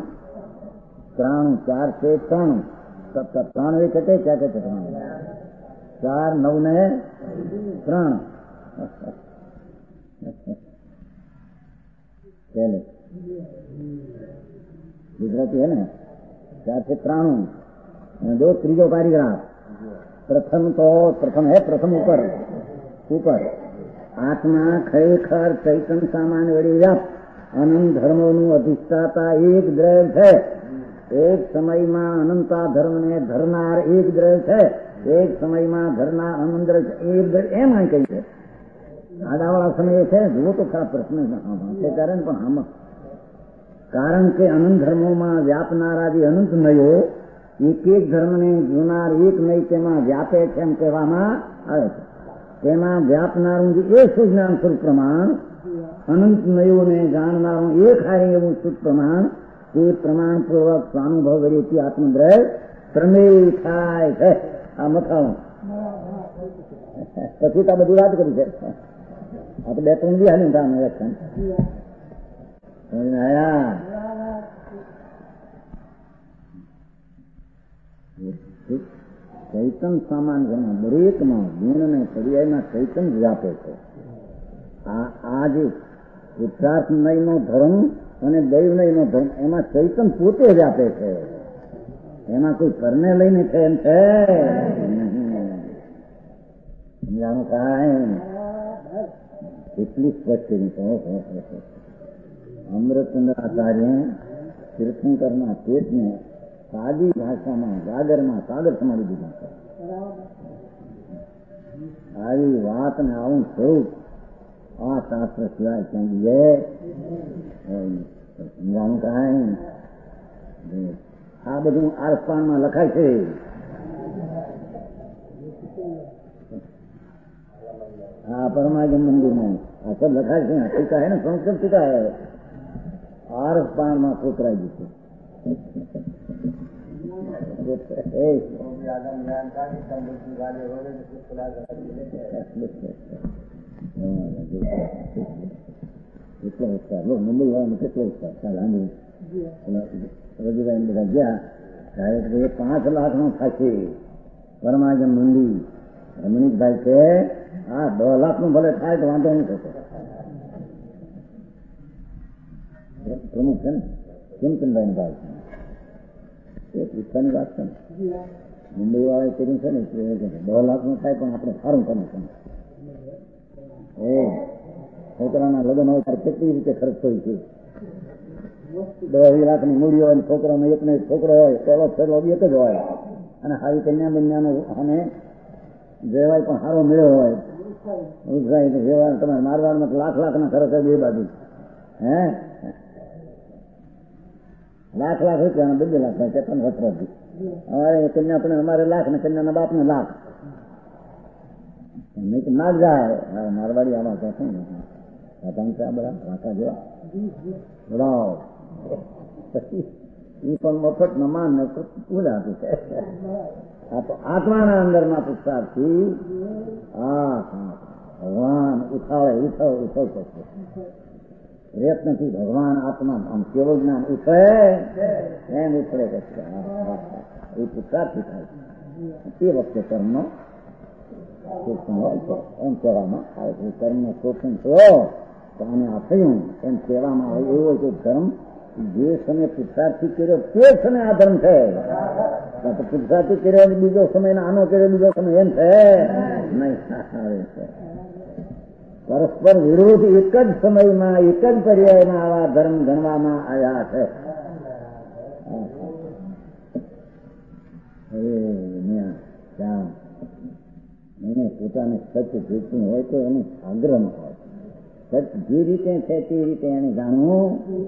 4 છે 3 ત્રણ એ કટે ક્યાં કે 4 9 ને 3 પહેલે ગુજરાતી है ना. 4 से 3 दो ત્રીજો पैराग्राफ. प्रथम है प्रथम ऊपर आत्मा खरेखर चैतन सामान वड़ी व्याप्त अनंत धर्मों अधिष्ठाता एक द्रव्य है. एक समय में अनंता धर्म ने धरनार एक द्रव्य है. एक समय में धरनार अनंत एक द्रव्य एम कही. आडावाड़ा समय है जो तो खरा प्रश्न कारण पण आम કારણ કે અનંત ધર્મોમાં વ્યાપનારા અનંત નયો એક એક ધર્મને જોનાર એક નહીં તેમાં વ્યાપે છે એમ કહેવામાં આવે છે. તેમાં વ્યાપનારું એ સુજ્ઞાન સ્વરૂપ પ્રમાણ અનંત નયોને જાણનારું એક હારી એવું શુદ્ધ પ્રમાણ તે પ્રમાણપૂર્વક સ્વાનુભવ વડેથી આત્મદ્રવ્ય પ્રમેય થાય છે. આ મથાળું પછી તો બધી વાત કરી છે. આ તો 2-3 બી હાલી આનું વ્યાખ્યાન ચૈતન સામાન ઘરમાં દરેકમાં ગુણ ને પર્યાયમાં ચૈતન વ્યાપે છે. આ જે પુરુષાર્થ નયનો ધર્મ અને દૈવ નયનો ધર્મ એમાં ચૈતન પોતે વ્યાપે છે. એમાં કોઈ પરને લઈને છે એમ છે સમજાણું કાંઈ એટલી સ્પષ્ટ રીતે. અમૃતચંદ્ર આચાર્ય તીર્થંકરના પેટને સાદી ભાષામાં ગાગરમાં સાગર સમાડી દીધા છે. આવી વાત ને આવું સ્વરૂપ આ શાસ્ત્ર સિવાય ક્યાંય સમજાણું કાંઈ. આ બધું આરસપાનમાં લખાય છે. હા પરમાગમ મંદિરમાં આ સબ લખાય છે. ટીકા હે ને સંસ્કૃત ટીકા હે આરસપાનમાં કોતરાઈ ગયું છે. કેટલો વિસ્તાર મુંબઈ વાળાનો કેટલો વિસ્તાર રજુભાઈ બધા ગયા ત્યારે 5 લાખનો થશે પરમાગમ મંદિર. રમણીકભાઈ કે હા 10 લાખનું ભલે થાય તો વાંધો નહીં થતો. પ્રમુખ છે ને ચિંતનભાઈ ભાઈ એ પૂછવાની વાત છે ને. મુંબઈ વાળાએ કર્યું છે ને 10 લાખનું થાય પણ આપણે સારું કરવું છે. એ છોકરાના લગ્ન હોય ત્યારે કેટલી રીતે ખર્ચ થયું છે. 10 લાખની મૂડી હોય છોકરાનો એકનો એક છોકરો હોય પેલો છેલ્લો એક જ હોય અને સારી કન્યા બન્યાનો અને વ્યવહાર પણ સારો મેળ્યો હોય. વ્યવહાર તમારે મારવાડમાં લાખ ખર્ચ હોય બે બાજુ. હે લાખ રૂપિયા 2 લાખ થાય 53 વર્ષથી અમારે કન્યા અમારે લાખ ને કન્યાના બાપ ને લાખ નહીં તો ના જાય. મારવાડી આમાં ક્યાં છે બધા ભાષા જેવા બોલાવ પછી એ પણ મફત નમાન ને પૂરા આપી છે. આ તો આત્માના અંદરમાં પુરુષાર્થથી ભગવાન ઉછાળે ઉછળ કરશે. રેત નથી ભગવાન આત્મા આમ કેવું જ્ઞાન ઉછળે એમ ઉછળે કરશે. એ પુરુષાર્થથી થાય તે વખતે કર્મનો શોષણ હોય છે એમ કહેવામાં આવે છે. કર્મનો શોષણ થયો તો આને આ થયું એમ કહેવામાં આવે. એવું કે ધર્મ જે સમય પુરુષાર્થથી કર્યો તે સમય આ ધર્મ છે. પુરુષાર્થથી કર્યો બીજો સમય આનો કર્યો બીજો સમય એમ છે નહીં આવે છે. પરસ્પર વિરોધ એક જ સમયમાં એક જ પર્યાયમાં આવા ધર્મ ગણવામાં આવ્યા છે. એને પોતાને સત્ય જોઈતું હોય તો એને આગ્રહ ન હોય. સત્ય જે રીતે છે તે રીતે એને જાણવું.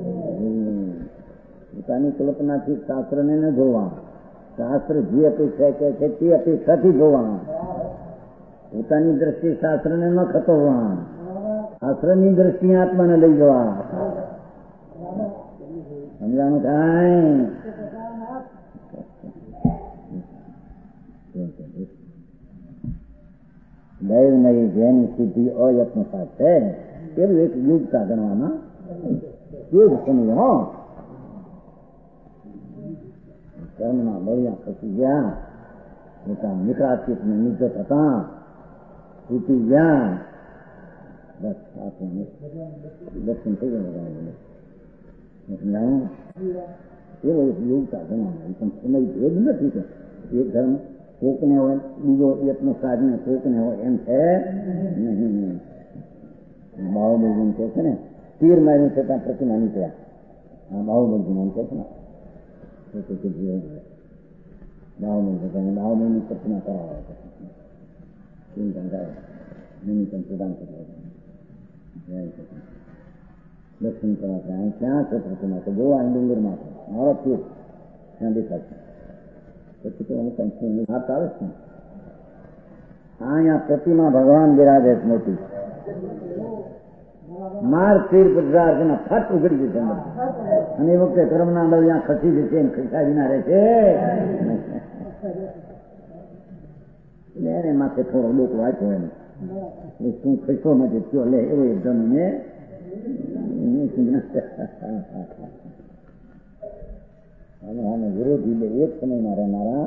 પોતાની કલ્પનાથી શાસ્ત્રને ન જોવા. શાસ્ત્ર જે અપેક્ષા કહે છે તે અપેક્ષાથી જોવા. પોતાની દ્રષ્ટિ શાસ્ત્રને ન ખતવવા. શાસ્ત્રની દ્રષ્ટિ આત્માને લઈ જવા. સમજાનું થાય. દૈવ નહીં જેની સિદ્ધિ અયત્ન છે એવું એક યુગતા ગણવામાં એ જ સમજો. કર્મના બળિયા ખસી ગયા. પોતાના નિકરાચિતને નિર્ગત હતા તૂટી ગયા. બસ આપણને દર્શન થઈ ગયું. સમજાયું. એવો એક યોગતા ગણવામાં પણ સમય ભેદ નથી કે એક ધર્મ કોકને હોય બીજો યત્ન સાધને કોકને હોય એમ છે નહીં. બાહુબલી કહે છે ને તીર માર્યું છતાં પ્રતિમા નીકળ્યા. આ બાહુબલી એમ કહે છે ને બાહુબલીની પ્રતિમા કરાવે છે. પ્રદાન કરવા દર્શન કરવા ક્યાં છે પ્રતિમા તો જોવા ડુંગરમાં છે. મારો તીર ત્યાં દેખાય છે. પછી તો કંઈ વાત આવે છે. અહીંયા પ્રતિમા ભગવાન બિરાજે છે મોટી. માર તીર પુરુષાર્થ ફટ ઉઘડી જશે અને એ વખતે કર્મના દળિયા ખસી જશે એમ ખસાવી ના રહેશે. એને માથે થોડો ડોક વાંચ્યો એને શું ખસો નથી થયો લે એવો એકદમ ને વિરોધી બે એક સમયમાં રહેનારા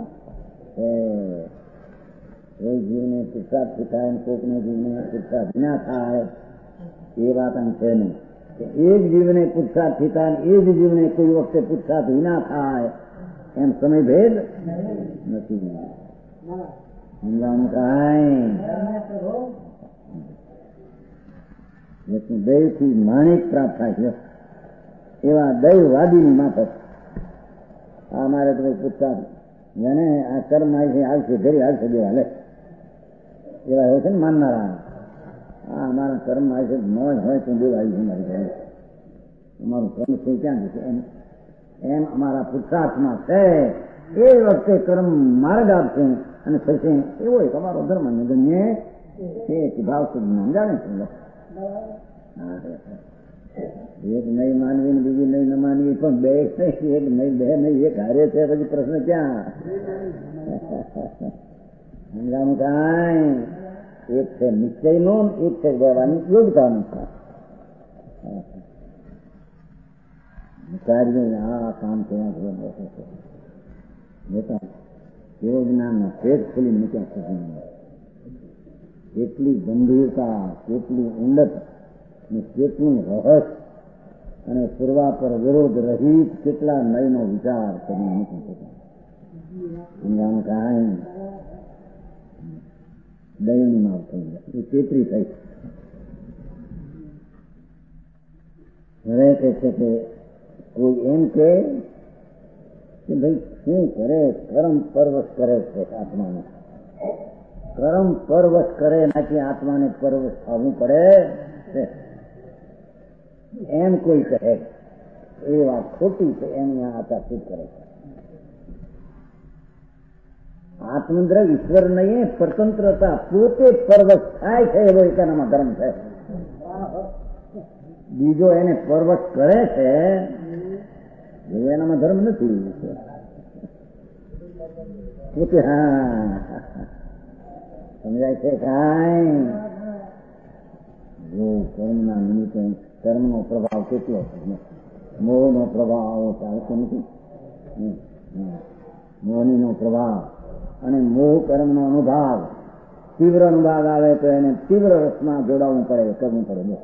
કોઈ જીવને પુરુષાર્થ થાય કોકને જીવને પુરુષાર્થ ના થાય એ વાત આમ છે નહીં. એક જીવને પુરુષાર્થ થાય એ જ જીવને કોઈ વખતે પુરુષાર્થ વિના થાય એમ સમય ભેદ નથી. સમજાવવાનું કાંઈ દૈવથી માણિક પ્રાપ્ત થાય છે એવા દૈવવાદીની માફક આ મારે તો પુરુષાર્થ જેને આ કર્મ આવશે ઘરે આવશે દેવા લે એવા હોય છે ને માનનારા. હા અમારા કર્મ આવશે મોજ હોય તો દેવ આવી છે મારી ઘરે અમારું કર્મ છે ક્યાં જશે એમ અમારા પુરુષાર્થમાં છે. એ વખતે કર્મ માર્ગ આપશે અને થશે એવો એક અમારો ધર્મ ગમે છે ભાવ સુધી જાણે છે. એક નહીં માનવી ને બીજી નહીં ન માનવી પણ બે નહીં એક નહીં બે નહીં એક હારે છે પછી પ્રશ્ન ક્યાં. સમજાવું કાંઈ. એક છે નિશ્ચયનું એક છે વ્યવહારની યોગતાનું કાર્ય આ કામ કેવા જોતા કેવો જ્ઞાનનો પેટ ખોલી મૂક્યા સુધી કેટલી ગંભીરતા કેટલી ઊંડત ને કેટલું રહસ અને પૂર્વાપર વિરોધ રહિત કેટલા નયનો વિચાર કરી મૂકી શકે. સમજાનું કાંઈ. દયની માપ થઈ જાય એ તેતરી થઈ. હવે કહે છે કે કોઈ એમ કે ભાઈ શું કરે કર્મ પરવશ કરે છે આત્માને. કર્મ પરવશ કરે નાખી આત્માને પરવશ થવું પડે એમ કોઈ કહે એ વાત ખોટી છે. એમ આચાર સિદ્ધ કરે છે. આત્મદ્રવ ઈશ્વર નહીં, સ્વતંત્રતા પોતે પરવશ થાય છે એવો એક એનામાં ધર્મ છે. બીજો એને પરવશ કરે છે એવો એનામાં ધર્મ નથી. પોતે હા સમજાય છે. કાંઈ જો કર્મના નિમિત્તે કર્મનો પ્રભાવ કેટલો છે, મોહનો પ્રભાવ ચાલતો નથી. મોહનીનો પ્રભાવ અને મોહ કર્મનો અનુભાવ, તીવ્ર અનુભાવ આવે તો એને તીવ્ર રસમાં જોડાવવું પડે, કરવું પડે.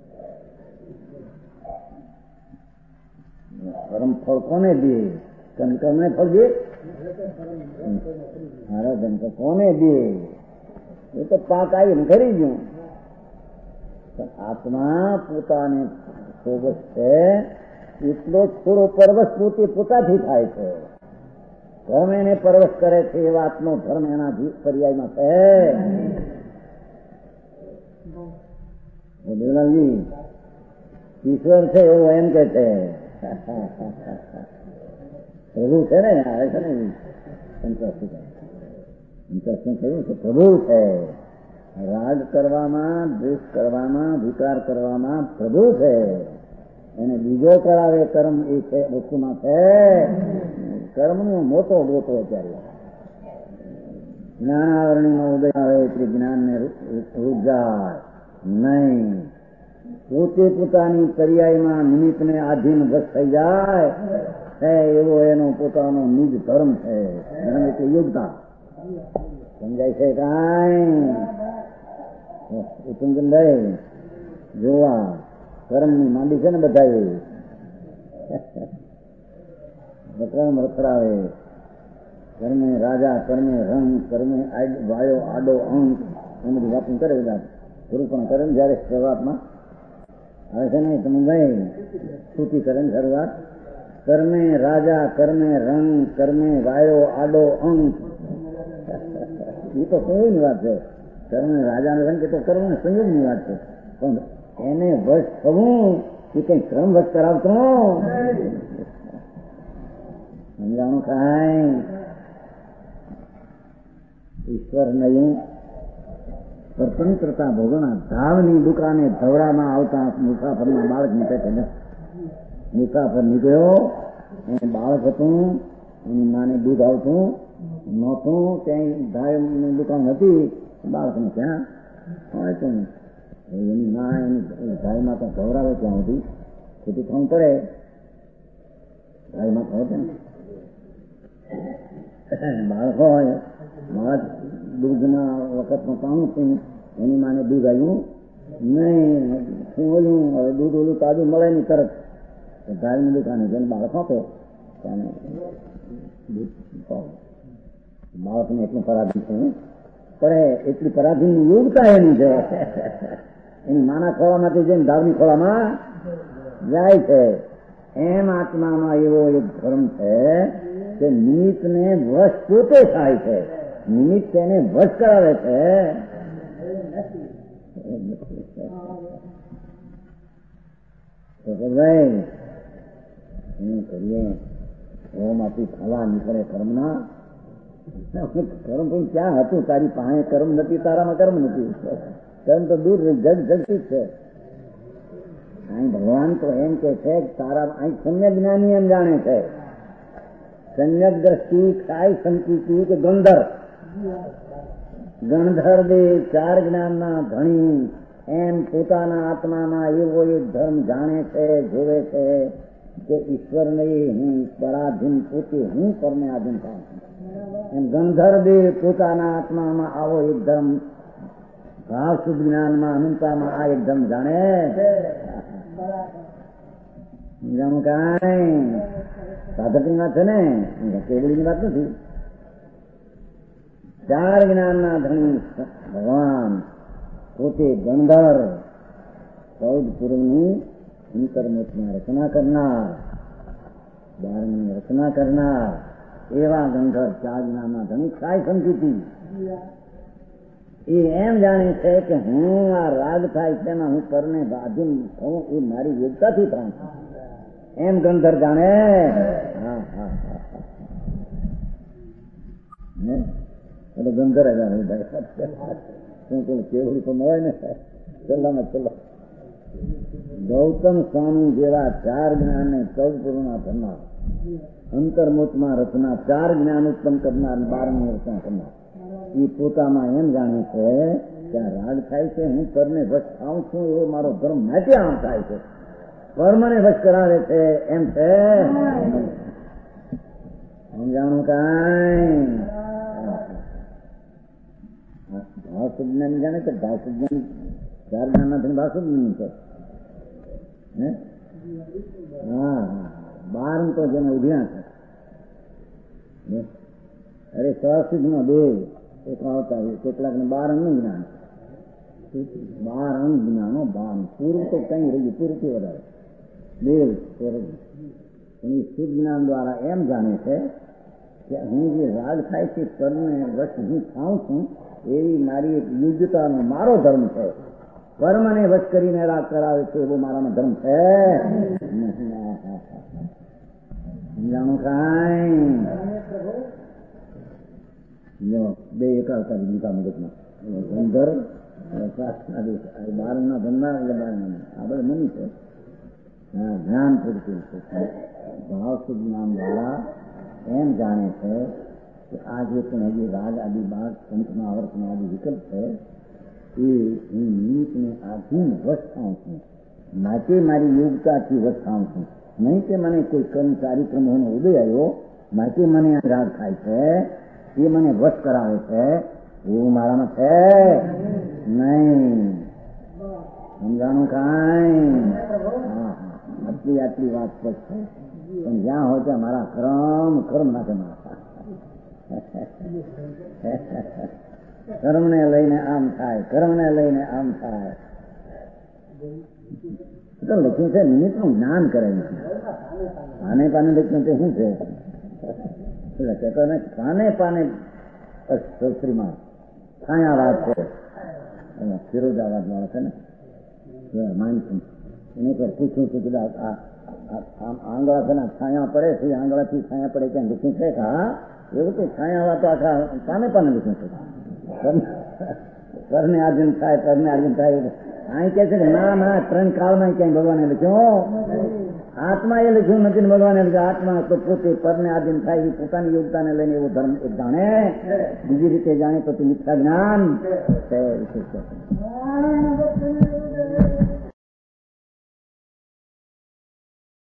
કર્મ ફળ કોને દે? કર્મને ફળ દે આરાધન તો કોને દે? એ તો પાક આવીને કરી ગયું. આત્મા પોતાને સોબત છે એટલો થોડો પરવશ પોતે પોતાથી થાય છે. કર્મ એને પરવશ કરે છે એ વાતનો ધર્મ એના પર્યાયમાં છે. દેવલાલજી ઈશ્વર છે એવું એમ કે છે, પ્રભુ છે ને, આવે છે ને સંતોષ કહ્યું છે પ્રભુ છે. રાગ કરવામાં, દ્વેષ કરવામાં, વિકાર કરવામાં પ્રભુ છે. એને બીજો કરાવે કર્મ એ છે વસ્તુમાં છે. કર્મનો મોટો ગોતો અત્યારે જ્ઞાનાવરણીનો ઉદય આવે એટલે જ્ઞાનને રૂપ નહીં. પોતે પોતાની પર્યાયમાં નિમિત્તને આધીન વશ થઈ જાય છે એવો એનો પોતાનો નિજ ધર્મ છે. ધર્મ એટલે યોગતા. સમજાય છે? કાંઈ ઉત્તમચંદભાઈ જોવા કર્મની માંડી છે ને બધા બકરામ રખડાવે. કર્મે રાજા, કર્મે રંગ, કર્મે વાયો આડો અંક એ બધી વાતો કરે. બધા ગુરુ પણ કરે ને જયારે શરૂઆતમાં આવે છે ને તમે ભાઈ સ્તુતિ કરે ને શરૂઆત, કર્મે રાજા, કર્મે રંગ, કર્મે વાયો આડો અંક. એ તો સંયોગની વાત છે. કર્મ રાજાને રંગ એ તો કર્મ ને સંયોગની વાત છે. પણ એને વશ થવું એ કઈ ક્રમ વશ કરાવતો સમજાણું? કાંઈ ઈશ્વર નહીં, સ્વતંત્રતા ભોગવના ધાવની દુકાને ધવડામાં આવતા મુસાફરના બાળક નીકળે છે. મુસાફર નીકળ્યો, એને બાળક હતું, એની માને દૂધ આવતું નહોતું, ક્યાંય ધાવની દુકાન હતી, બાળકને ક્યાં આવતું એની મા એની ગાયમાં તો ધવરાવે ત્યાં સુધી ખોટું થવું પડે. ગાયમાં તો હોતે ને બાળક હોય, બાળક દૂધના વખતમાં પાણું છું, એની માને દૂધ આવ્યું નહીં, ઓલું હવે દૂધ ઓલું તાજું મળે નહીં તરત. ગાયની દુકાને જઈને બાળક આપે ત્યાં બાળકને એટલું પરાધીન થયું પડે. એટલી પરાધીનની યોગતા એની છે. એની માના ખોળામાંથી જઈને ધાવની ખોળામાં જાય છે. એમ આત્મામાં એવો એક ધર્મ છે કે નિમિત્તને વશ પોતે થાય છે, નિમિત્ત એને વશ કરાવે છે. ભાઈ એમ કરીએ ઓમાંથી થવા નીકળે કર્મના. કર્મ પણ ક્યાં હતું? તારી પાસે કર્મ નથી, તારામાં કર્મ નથી. કર્મ તો દૂર જગ જગતી જ છે. અહીં ભગવાન તો એમ કે છે તારા અહીં સમ્યક જ્ઞાની એમ જાણે છે. સમ્યક દ્રષ્ટિ કાય સંકિતિ કે ગંધર ગણધર બે ચાર જ્ઞાનના ધણી એમ પોતાના આત્મામાં એવો એક ધર્મ જાણે છે, જોવે છે કે ઈશ્વર નહીં, હું પરાધીન પોતે હું પરને આધીન થાઉં. એમ ગંધર બે પોતાના આત્મામાં આવો એક ધર્મ, ભાવ શુદ્ધ જ્ઞાનમાં અનંતામાં આ એક ધર્મ જાણે. જાણું કાંઈ સાધકની વાત છે ને, કેવડીની વાત નથી. ચાર જ્ઞાનના ધણી ભગવાન પોતે ગંધર, ચૌદ પૂર્વની અંતર્મુખમાં રચના કરનાર, 12ની રચના કરનાર એવા ગંધર ચાર જ્ઞાનના ધણી કાય સંકિતિ. એ એમ જાણે છે કે હું આ રાગ થાય છે એમાં હું પરને આધીન થઉં એ મારી યોગ્યતાથી થાઉં છું, એમ ગંધર જાણે. હા હા હા. એટલે ગંધર કેવડી તો મળે ને છેલ્લામાં છેલ્લા. ગૌતમ સ્વામી જેવા 4 જ્ઞાનને 14 પૂર્ણના થનાર, અંતર્મુખમાં રચના 4 જ્ઞાન ઉત્પન્ન કરનાર, 12ની રચના કરનાર, એ પોતામાં એમ જાણે છે કે આ રાગ થાય છે, હું પરને વશ થાઉં છું, એવો મારો ધર્મ માટે આમ થાય છે, કર્મને વશ કરાવે છે એમ છે. સમજાણું કાંઈ? ભાવસુજ્ઞાની જાણે કે ભાવસુજ્ઞાની 4 જ્ઞાન નથી ભાવસુજ્ઞાની છે. હા, 12 તો જેને ઉભ્યા છે. અરે સહસિદ્ધમાં 2 એક આવતા કેટલાક ને 12 નું જ્ઞાન, 12 જ્ઞાનો 12 પૂરું તો કઈ રહ્યું, પૂરથી વધારે 2 એની શુદ્ધ જ્ઞાન દ્વારા એમ જાણે છે કે હું જે રાગ થાય છે કર્મને વશ હું થાઉં છું, એવી મારી એક યુજ્જતાનો મારો ધર્મ છે. કર્મને વશ કરીને રાગ કરાવે છે એવો મારામાં ધર્મ છે. સમજાણું કાંઈ? 2 એકાવતારી ગીતા મગજમાં ગંધર 12 ધંધા એટલે 12 આ બધું મની છે. હા, જ્ઞાન પૂરતું છે. ભાવ શુદ્ધ જ્ઞાન દ્વારા એમ જાણે છે કે આ જે પણ હજી રાગ આદિ 12 સંતના આવર્તના આદિ વિકલ્પ છે એ હું નિમિત્તને આધીન વશ થાઉં છું, માટે મારી યોગતાથી વશ થાઉં છું. નહીં કે મને કોઈ કર્મ કાર્યક્રમોનો ઉદય આવ્યો માટે મને આ રાગ થાય છે, એ મને વશ કરાવે છે, એવું મારામાં છે નહીં. સમજાણું કાંઈ? હા, આટલી વાત સ્પષ્ટ છે. પણ જ્યાં હોય ત્યાં મારા કર્મ નાખે મારા કર્મને લઈને આમ થાય, કર્મને લઈને આમ થાય. તો લખ્યું છે નિમિત્તનું જ્ઞાન કરે છે. પાને પાને લખ્યું તે શું છે? પાને પાને શ્રીમાં છાયા વાત છે. ફિરોજાબાદ વાળા છે ને માનસિંહ, એની પર પૂછ્યું છું કે આંગળા છે ને છાયા પડે છે, આંગળાથી છાયા પડે ક્યાં લખ્યું છે? હા, એવું તો છાયા તો આખા પાને પાને લખ્યું છે. પરને આધીન થાય, પરને આધીન થાય. અહીં કે છે કે ના 3 કાળમાં ક્યાંય ભગવાને લખ્યું, આત્મા એ લખ્યું નથી. ભગવાને લખ્યું આત્મા તો પોતે પરને આધીન થાય, એ પોતાની યોગતાને લઈને એવો ધર્મ એક જાણે, બીજી રીતે જાણે તો મિથ્યા જ્ઞાન છે.